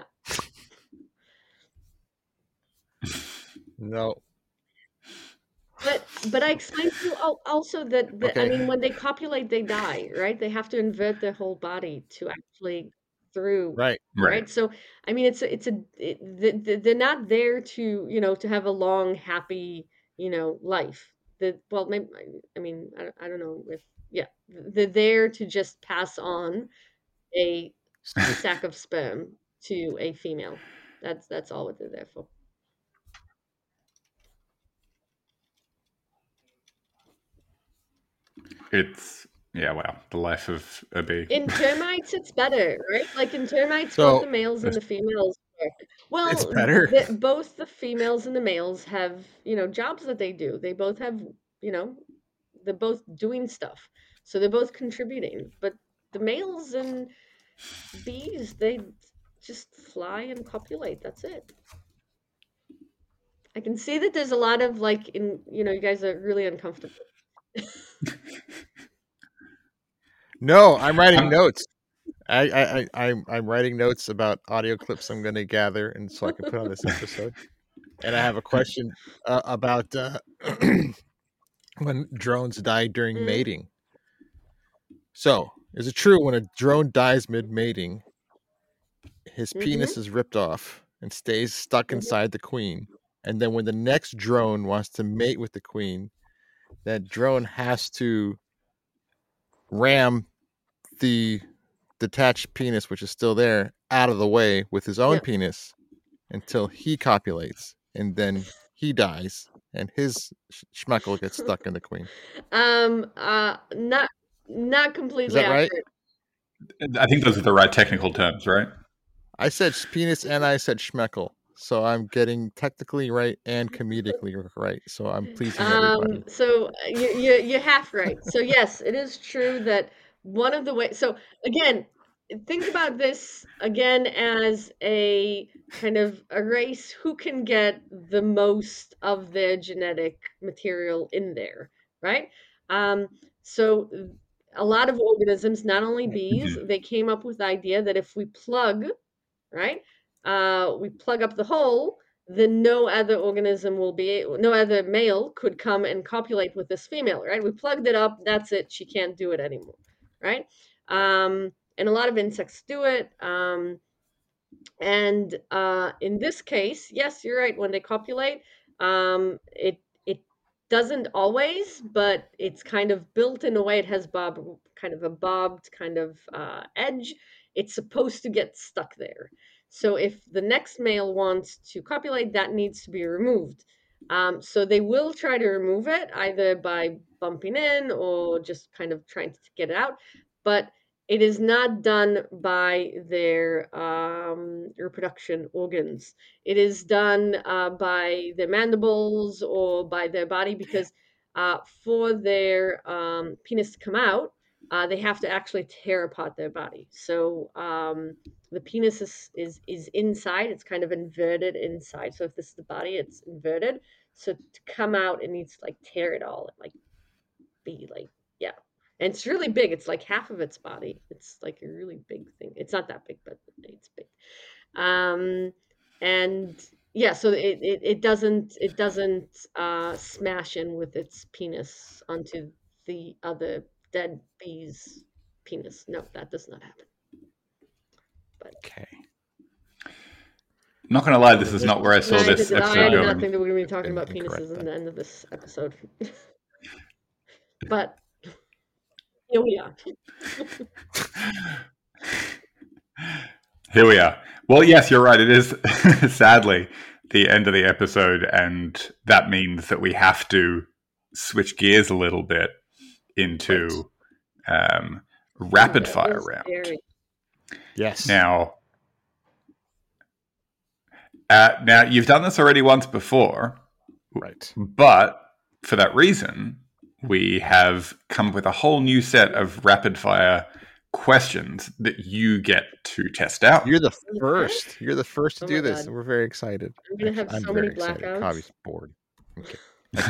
No. But but I explained to you al- also that, that I Okay. mean, when they copulate, they die, right? They have to invert their whole body to actually through, Right. Right. right? So I mean, it's a, it's a it, th- th- they're not there to, you know, to have a long, happy, you know, life. The well, maybe, I mean, I, don't- I don't know if yeah, they're there to just pass on a sack of sperm to a female. That's that's all what they're there for. It's yeah, wow, the life of a bee. In termites, it's better, right? Like in termites, So- both the males and the females work. Well, It's better? the, both the females and the males have, you know, jobs that they do. They both have, you know, they're both doing stuff. So they're both contributing. But the males and bees, they just fly and copulate. That's it. I can see that there's a lot of like in, you know, you guys are really uncomfortable. No, I'm writing Um, notes. I, I, I, I'm, I'm writing notes about audio clips I'm going to gather, and so I can put on this episode. And I have a question uh, about uh, when drones die during Mm. mating. So, is it true when a drone dies mid mating, his Mhm. penis is ripped off and stays stuck Mhm. inside the queen, and then when the next drone wants to mate with the queen, that drone has to ram the detached penis, which is still there, out of the way with his own Yeah. penis until he copulates, and then he dies, and his sh- schmeckle gets stuck in the queen. Um, uh, not not completely that right? accurate. I think those are the right technical terms, right? I said sh- penis and I said schmeckle, so I'm getting technically right and comedically right. So I'm pleasing everybody. Um, so you you you're half right. So yes, it is true that one of the ways. So again, think about this again as a kind of a race who can get the most of their genetic material in there, right? Um, so a lot of organisms, not only bees, they came up with the idea that if we plug, right, uh, we plug up the hole, then no other organism will be, no other male could come and copulate with this female, right? We plugged it up, that's it, she can't do it anymore, right? Um, and a lot of insects do it. Um, and uh, in this case, yes, you're right. When they copulate, um, it it doesn't always, but it's kind of built in a way. It has bob, kind of a bobbed kind of uh, edge. It's supposed to get stuck there. So if the next male wants to copulate, that needs to be removed. Um, so they will try to remove it either by bumping in or just kind of trying to get it out. But it is not done by their um, reproduction organs. It is done uh, by their mandibles or by their body because uh, for their um, penis to come out, uh, they have to actually tear apart their body. So um, the penis is, is is inside. It's kind of inverted inside. So if this is the body, it's inverted. So to come out, it needs to like tear it all and like be like yeah. And it's really big. It's like half of its body. It's like a really big thing. It's not that big, but it's big. Um, and yeah, so it, it, it doesn't it doesn't uh, smash in with its penis onto the other dead bee's penis. No, that does not happen. But Okay. Not gonna lie, this is not where I saw neither this did I. I episode did not going. think that we're going to be talking Been about incorrect penises in then. the end of this episode. But here we are. Here we are. Well, yes, you're right. It is sadly the end of the episode, and that means that we have to switch gears a little bit into um, rapid That fire was round. very- Yes. Now, uh, now you've done this already once before, Right. but for that reason, we have come up with a whole new set of rapid fire questions that you get to test out. You're the first. You're the first to Oh do my this, God. and we're very excited. I'm gonna have Actually, I'm so very many excited. blackouts. Kavi's bored. Okay.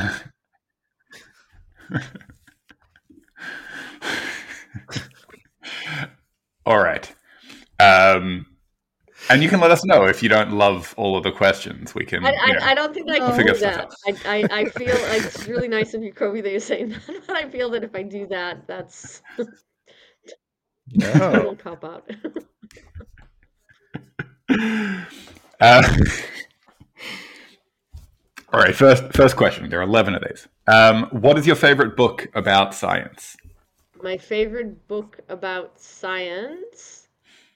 All right. Um, and you can let us know if you don't love all of the questions. We can. I, you know, I, I don't think I we'll can figure do stuff that. out. I, I, I feel like it's really nice of you, Kobe, that you're saying that, but I feel that if I do that, that's a No. little cop out. Uh, all right. First, first question. There are eleven of these. Um, what is your favorite book about science? My favorite book about science.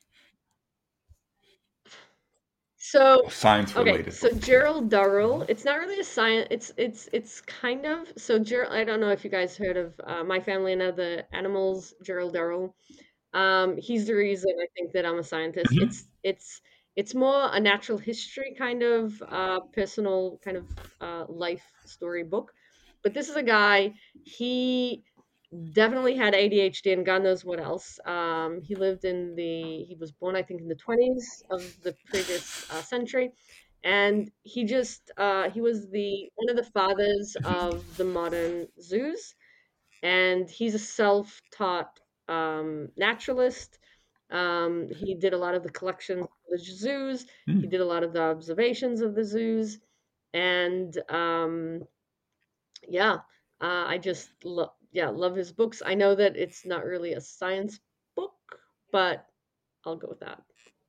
So Science okay, related. so Gerald Durrell. It's not really a science. It's it's it's kind of so. Gerald. I don't know if you guys heard of uh, My Family and Other Animals. Gerald Durrell. Um, he's the reason I think that I'm a scientist. Mhm. It's it's it's more a natural history kind of uh, personal kind of uh, life story book. But this is a guy. He definitely had A D H D and God knows what else. Um, he lived in the, he was born, I think, in the twenties of the previous uh, century. And he just, uh, he was the, one of the fathers of the modern zoos. And he's a self taught um, naturalist. Um, he did a lot of the collections of the zoos, he Mm. did a lot of the observations of the zoos. And um, yeah, uh, I just love yeah, love his books. I know that it's not really a science book, but I'll go with that.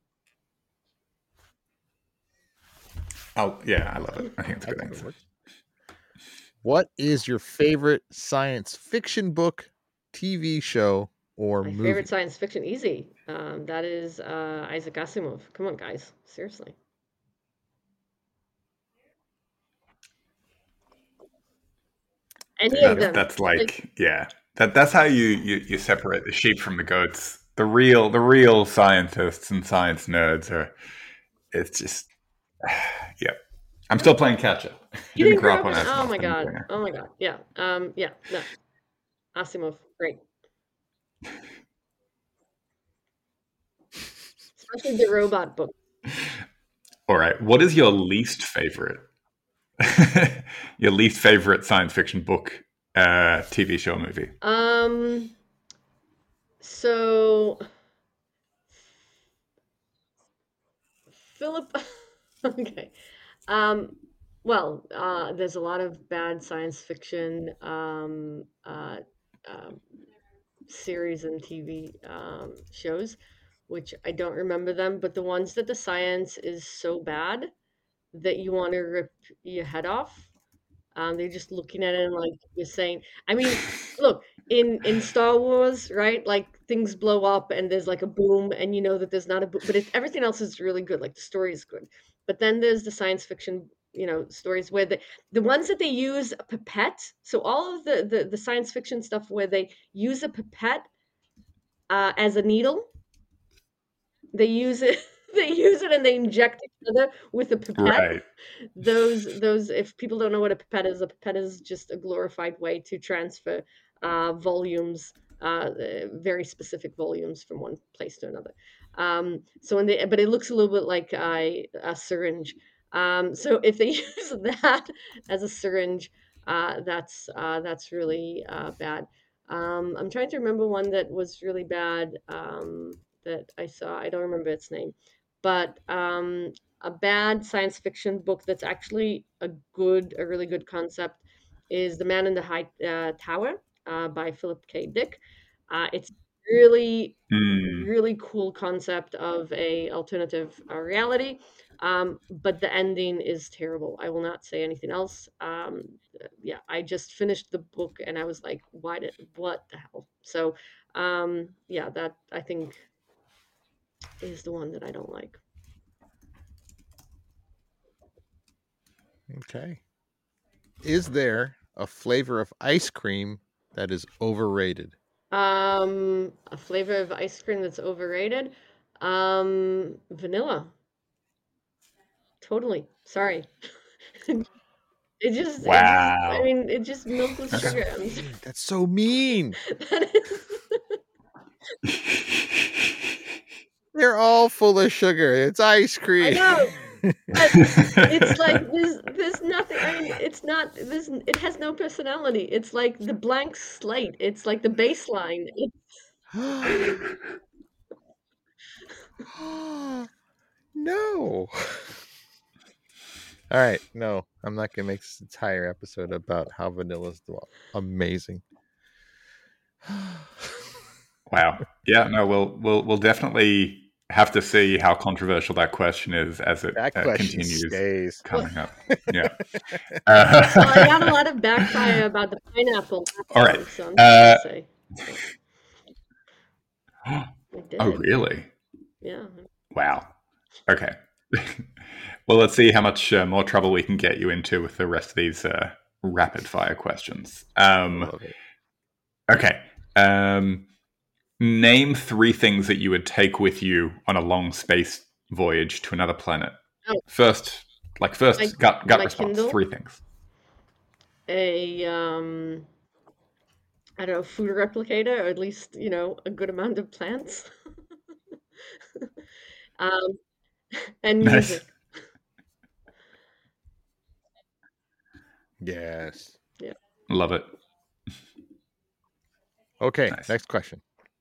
Oh yeah, I love it. I think it's a That good kind of answer. works. What is your favorite science fiction book, T V show, or My movie? favorite science fiction, easy. Um, that is uh, Isaac Asimov. Come on, guys, seriously. Any of That's them. that's Like, like yeah. That that's how you, you you separate the sheep from the goats. The real the real scientists and science nerds are. It's just yeah. I'm still playing catch up. you Didn't didn't grow grow up up on with. Oh Asimov. my Didn't god. bring it. Oh my god. Yeah. Um. Yeah. No. Asimov, great. Especially the robot book. All right. What is your least favorite? Your least favorite science fiction book, uh, T V show, movie? Um. So Philip. Okay. Um, well, uh, there's a lot of bad science fiction um, uh, um series and T V um, shows, which I don't remember them, but the ones that the science is so bad that you want to rip your head off. Um, they're just looking at it and like you're saying, I mean, look, in in Star Wars, right? Like things blow up and there's like a boom, and you know that there's not a boom, but it, everything else is really good. Like the story is good, but then there's the science fiction, you know, stories where the the ones that they use a pipette. So all of the the, the science fiction stuff where they use a pipette uh, as a needle, they use it. They use it and they inject each other with a pipette. Right. Those those if people don't know what a pipette is, a pipette is just a glorified way to transfer uh, volumes, uh, uh, very specific volumes from one place to another. Um, so when they, but it looks a little bit like a, a syringe. Um, so if they use that as a syringe, uh, that's uh, that's really uh, bad. Um, I'm trying to remember one that was really bad um, that I saw. I don't remember its name, but um, a bad science fiction book that's actually a good, a really good concept is The Man in the High uh, Tower uh, by Philip K. Dick. Uh, it's really, Mm. really cool concept of a alternative uh, reality, um, but the ending is terrible. I will not say anything else. Um, yeah, I just finished the book and I was like, why did, what the hell? So, um, yeah, that I think is the one that I don't like. Okay. Is there a flavor of ice cream that is overrated? Um, a flavor of ice cream that's overrated. Um, vanilla. Totally. Sorry. It just, it just, I Wow. mean, it just milk with Okay. sugar. I'm sorry. That's so mean. That is, They're all full of sugar. It's ice I cream. know, but it's like there's there's nothing. I mean, it's not. This it has no personality. It's like the blank slate. It's like the baseline. It's, No. All right, no, I'm not gonna make this entire episode about how vanilla's amazing. Wow. Yeah, no, we'll we'll we'll definitely have to see how controversial that question is as it That uh, question continues stays. coming up. Yeah. well, I got a Uh, lot of backfire about the pineapple. all right. So I'm Uh, just gonna say. I did. oh, really? Yeah. Wow. Okay. Well, let's see how much uh, more trouble we can get you into with the rest of these uh, rapid fire questions. Um, Love it. okay. Um, name three things that you would take with you on a long space voyage to another planet. Oh. First, like first My- gut gut my response. Kindle? Three things. A um, I don't know, food replicator, or at least you know a good amount of plants. um, and Nice. music. Yes. Love it. Okay, Nice. next question.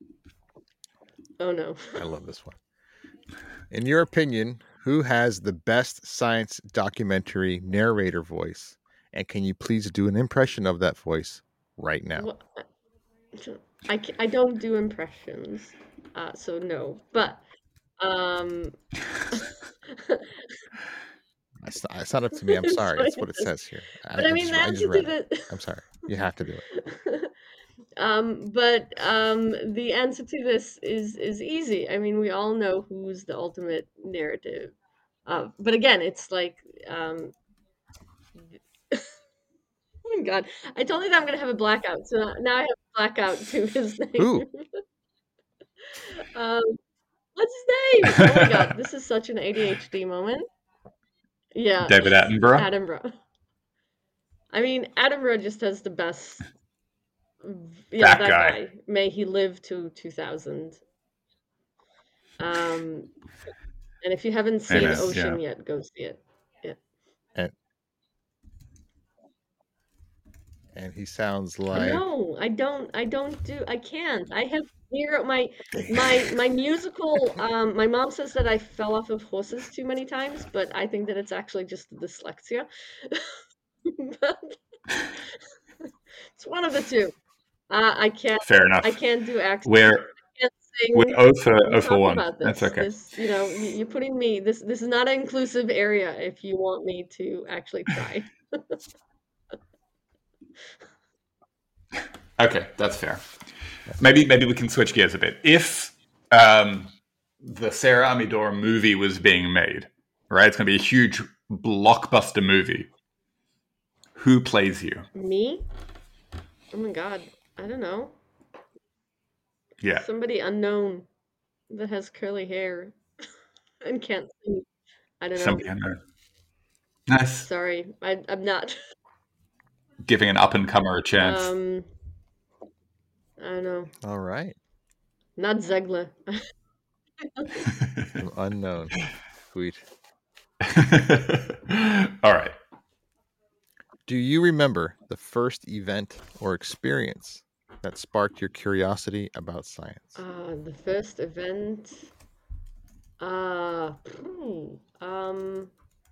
Oh no. I love this one. In your opinion, who has the best science documentary narrator voice? And can you please do an impression of that voice right now? Well, I, ca- I don't do impressions, uh, so no. But um, It's not, it's not up to me. I'm It's sorry. what That's it what it is. says here. but I mean, just, the I answer just to read it. the I'm sorry. You have to do it. um, but um, the answer to this is is easy. I mean, we all know who's the ultimate narrative. Uh, but again, it's like um, oh my god! I told you that I'm gonna have a blackout, so now I have a blackout to his name. Who? um, what's his name? Oh my god! This is such an A D H D moment. Yeah, David Attenborough. Attenborough. I mean, Attenborough just has the best. Yeah, That that, guy. guy. May he live to two thousand. Um, and if you haven't seen Amen, Ocean yeah. yet, go see it. And he sounds like No, I don't. I don't do. I can't. I have zero. My my my musical. Um, my mom says that I fell off of horses too many times, but I think that it's actually just dyslexia. But it's one of the two. Uh, I can't. Fair enough. I can't do accents. We're I can't sing. we're oh for We oh for talked one. about this. That's okay. This, you know, you- you're putting me. This this is not an inclusive area. If you want me to actually try. Okay, that's fair. Maybe maybe we can switch gears a bit. If um, the Sarah Amidor movie was being made, right? It's going to be a huge blockbuster movie. Who plays you? Me? Oh my god. I don't know. Yeah. Somebody unknown that has curly hair and can't sing. I don't know. Somebody I know. Nice. Sorry. I, I'm not. Giving an up and comer a chance. Um, I don't know. all right. Not Zegler. An unknown. Sweet. All right. Do you remember the first event or experience that sparked your curiosity about science? Uh, the first event. Uh, phew, um,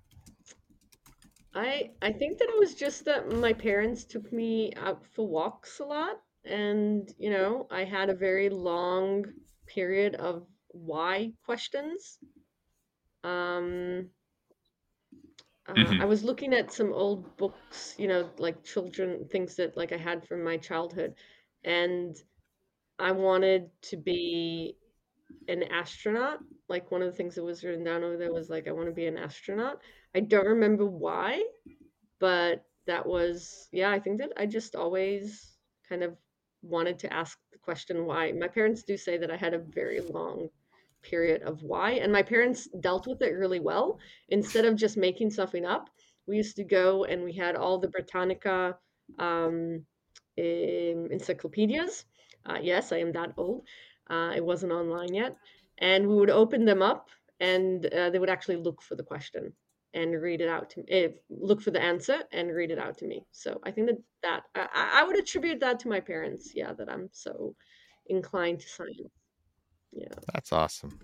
I I think that it was just that my parents took me out for walks a lot, and you know, I had a very long period of why questions. Um, uh, Mhm. I was looking at some old books, you know, like children things that like I had from my childhood, and I wanted to be an astronaut. Like one of the things that was written down over there was like, I want to be an astronaut. I don't remember why, but that was, yeah, I think that I just always kind of wanted to ask the question why. My parents do say that I had a very long period of why, and my parents dealt with it really well. Instead of just making something up, We used to go and we had all the Britannica um, in encyclopedias. Uh, yes, I am that old. Uh, it wasn't online yet. And we would open them up and uh, they would actually look for the question and read it out to me, eh, look for the answer and read it out to me. So I think that that I, I would attribute that to my parents. Yeah, that I'm so inclined to science. Yeah, That's awesome.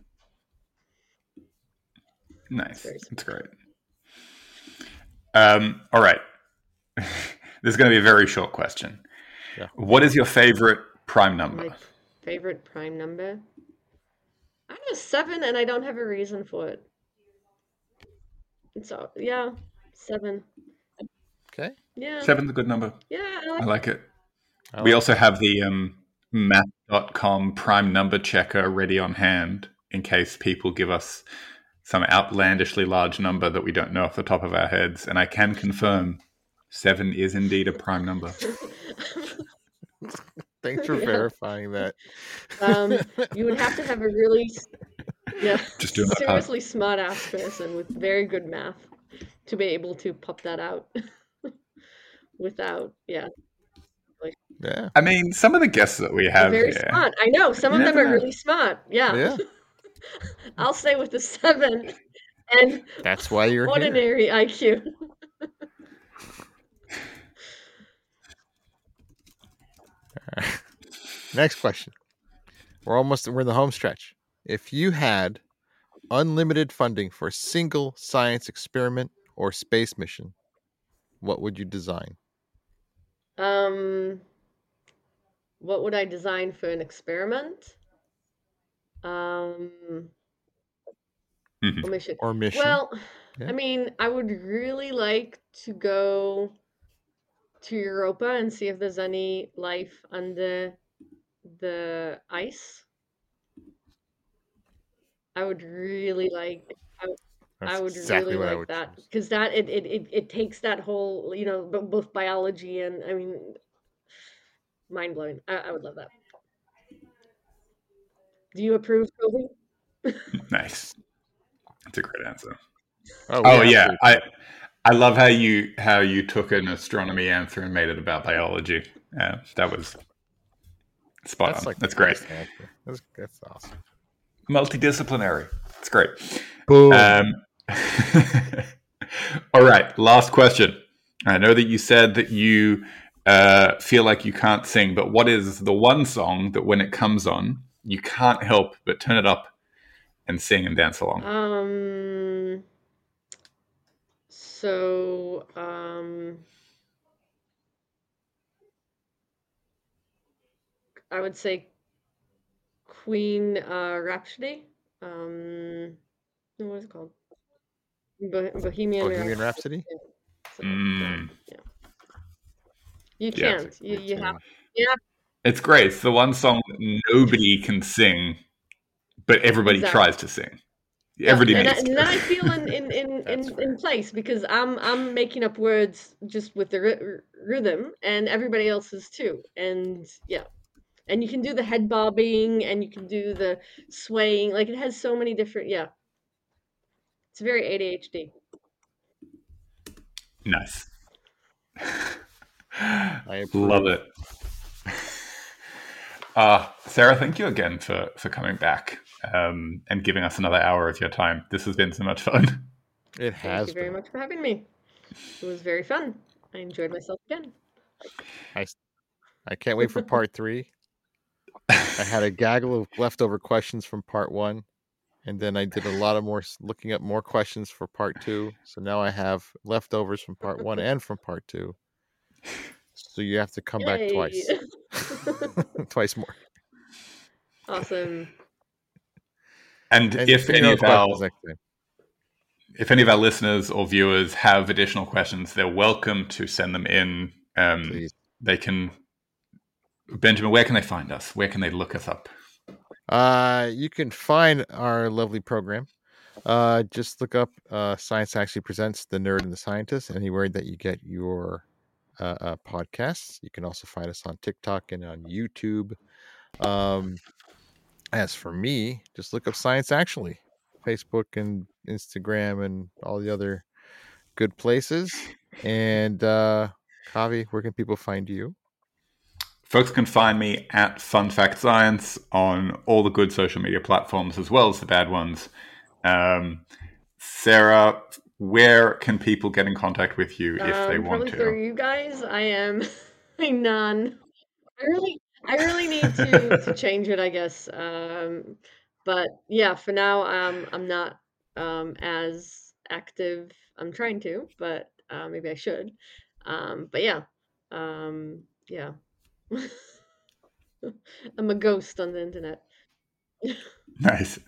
Nice. very That's great. Um, all right. This is going to be a very short question. Yeah. What is your favorite prime number? My favorite prime number? I have a seven and I don't have a reason for it. So yeah, seven. Okay. Yeah. Seven's a good number. Yeah, I I like, like it. I We like also have the um, math dot com prime number checker ready on hand in case people give us some outlandishly large number that we don't know off the top of our heads. And I can confirm seven is indeed a prime number. Thanks for Yeah. verifying that. um, you would have to have a really, s- yeah, Just doing my part. seriously smart ass person with very good math to be able to pop that out without, yeah, Yeah. I mean, some of the guesses that we they're have very here. smart. I know some You of them never are know. really smart. Yeah, Yeah. I'll stay with the seven and That's why you're here. ordinary I Q. Next question. We're almost we're in the home stretch. If you had unlimited funding for a single science experiment or space mission, what would you design? Um, what would I design for an experiment? Um, Mhm. or mission. Or mission? Well, Yeah. I mean, I would really like to go to Europa and see if there's any life under the ice. I would really like. I, That's I would exactly really what I like would that choose. because that it, it it it takes that whole, you know, b- both biology and I mean, mind blowing. I, I would love that. Do you approve, Kobe? Nice. That's a great answer. Oh, Oh we yeah, absolutely- I I love how you how you took an astronomy answer and made it about biology. Yeah, that was spot That's on. like That's the great. best answer. That's that's awesome. Multidisciplinary. It's great. Boom. Um, all right, last question. I know that you said that you uh, feel like you can't sing, but what is the one song that when it comes on, you can't help but turn it up and sing and dance along? Um. So, um, I would say Queen uh, Rhapsody. Um, what is it called? Bo- Bohemian, Bohemian Rhapsody. Rhapsody? Yeah. So, yeah, Mm. yeah. You Yeah. can't. You, Good you have. tune. You have It's great. It's the one song that nobody can sing, but everybody Exactly. tries to sing. Yeah, Everybody and, I, needs and to. then I feel in in in, That's in, fair. in place because I'm I'm making up words just with the ry- r- rhythm, and everybody else is too. And yeah, and you can do the head bobbing, and you can do the swaying. Like it has so many different. Yeah, it's very A D H D. Nice. I Love approve. it. Uh, Sarah, thank you again for, for coming back um, and giving us another hour of your time. This has been so much fun. It Thank has you very been. much for having me. It was very fun. I enjoyed myself again. I, s- I can't wait for part three. I had a gaggle of leftover questions from part one, and then I did a lot of more s- looking up more questions for part two. So now I have leftovers from part one and from part two. So you have to come back Yay! twice, twice more. Awesome. And, And if bring any your of own our questions next time. if any of our listeners or viewers have additional questions, they're welcome to send them in. Um, Please. they can. Benjamin, where can they find us? Where can they look us up? Uh, you can find our lovely program. Uh, just look up uh, Science Actually Presents The Nerd and the Scientist anywhere that you get your uh, uh, podcasts. You can also find us on TikTok and on YouTube. Um, as for me, just look up Science Actually, Facebook and Instagram and all the other good places. And uh, Kavi, where can people find you? Folks can find me at Fun Fact Science on all the good social media platforms as well as the bad ones. Um, Sarah, where can people get in contact with you if um, they want probably to? through you guys. I am a non. I really, I really need to to change it, I guess. Um, but yeah, for now, um, I'm not um as active. I'm trying to, but uh, maybe I should. Um, but yeah, um, yeah. I'm a ghost on the internet. Nice.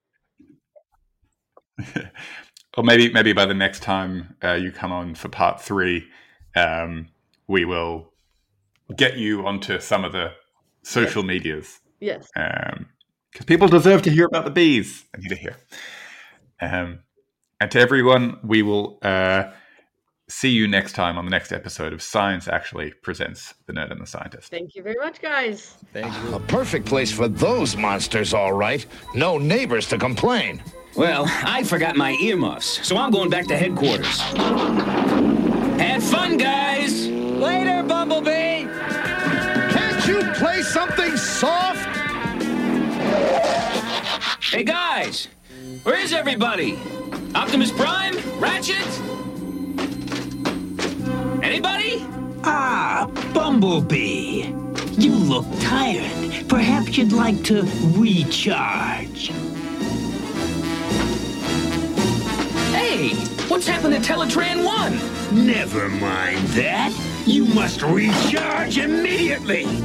Or maybe maybe by the next time uh, you come on for part three, um, we will get you onto some of the social Yes. medias. Yes. Because people deserve to hear about the bees. I need to hear. Um, and to everyone, we will uh, see you next time on the next episode of Science Actually Presents The Nerd and the Scientist. Thank you very much, guys. Thank you. A perfect place for those monsters, all right. No neighbors to complain. Well, I forgot my earmuffs, so I'm going back to headquarters. Had fun, guys! Later, Bumblebee! Can't you play something soft? Hey, guys! Where is everybody? Optimus Prime? Ratchet? Anybody? Ah, Bumblebee. You look tired. Perhaps you'd like to recharge. Hey, what's happened to Teletran one? Never mind that. You must recharge immediately.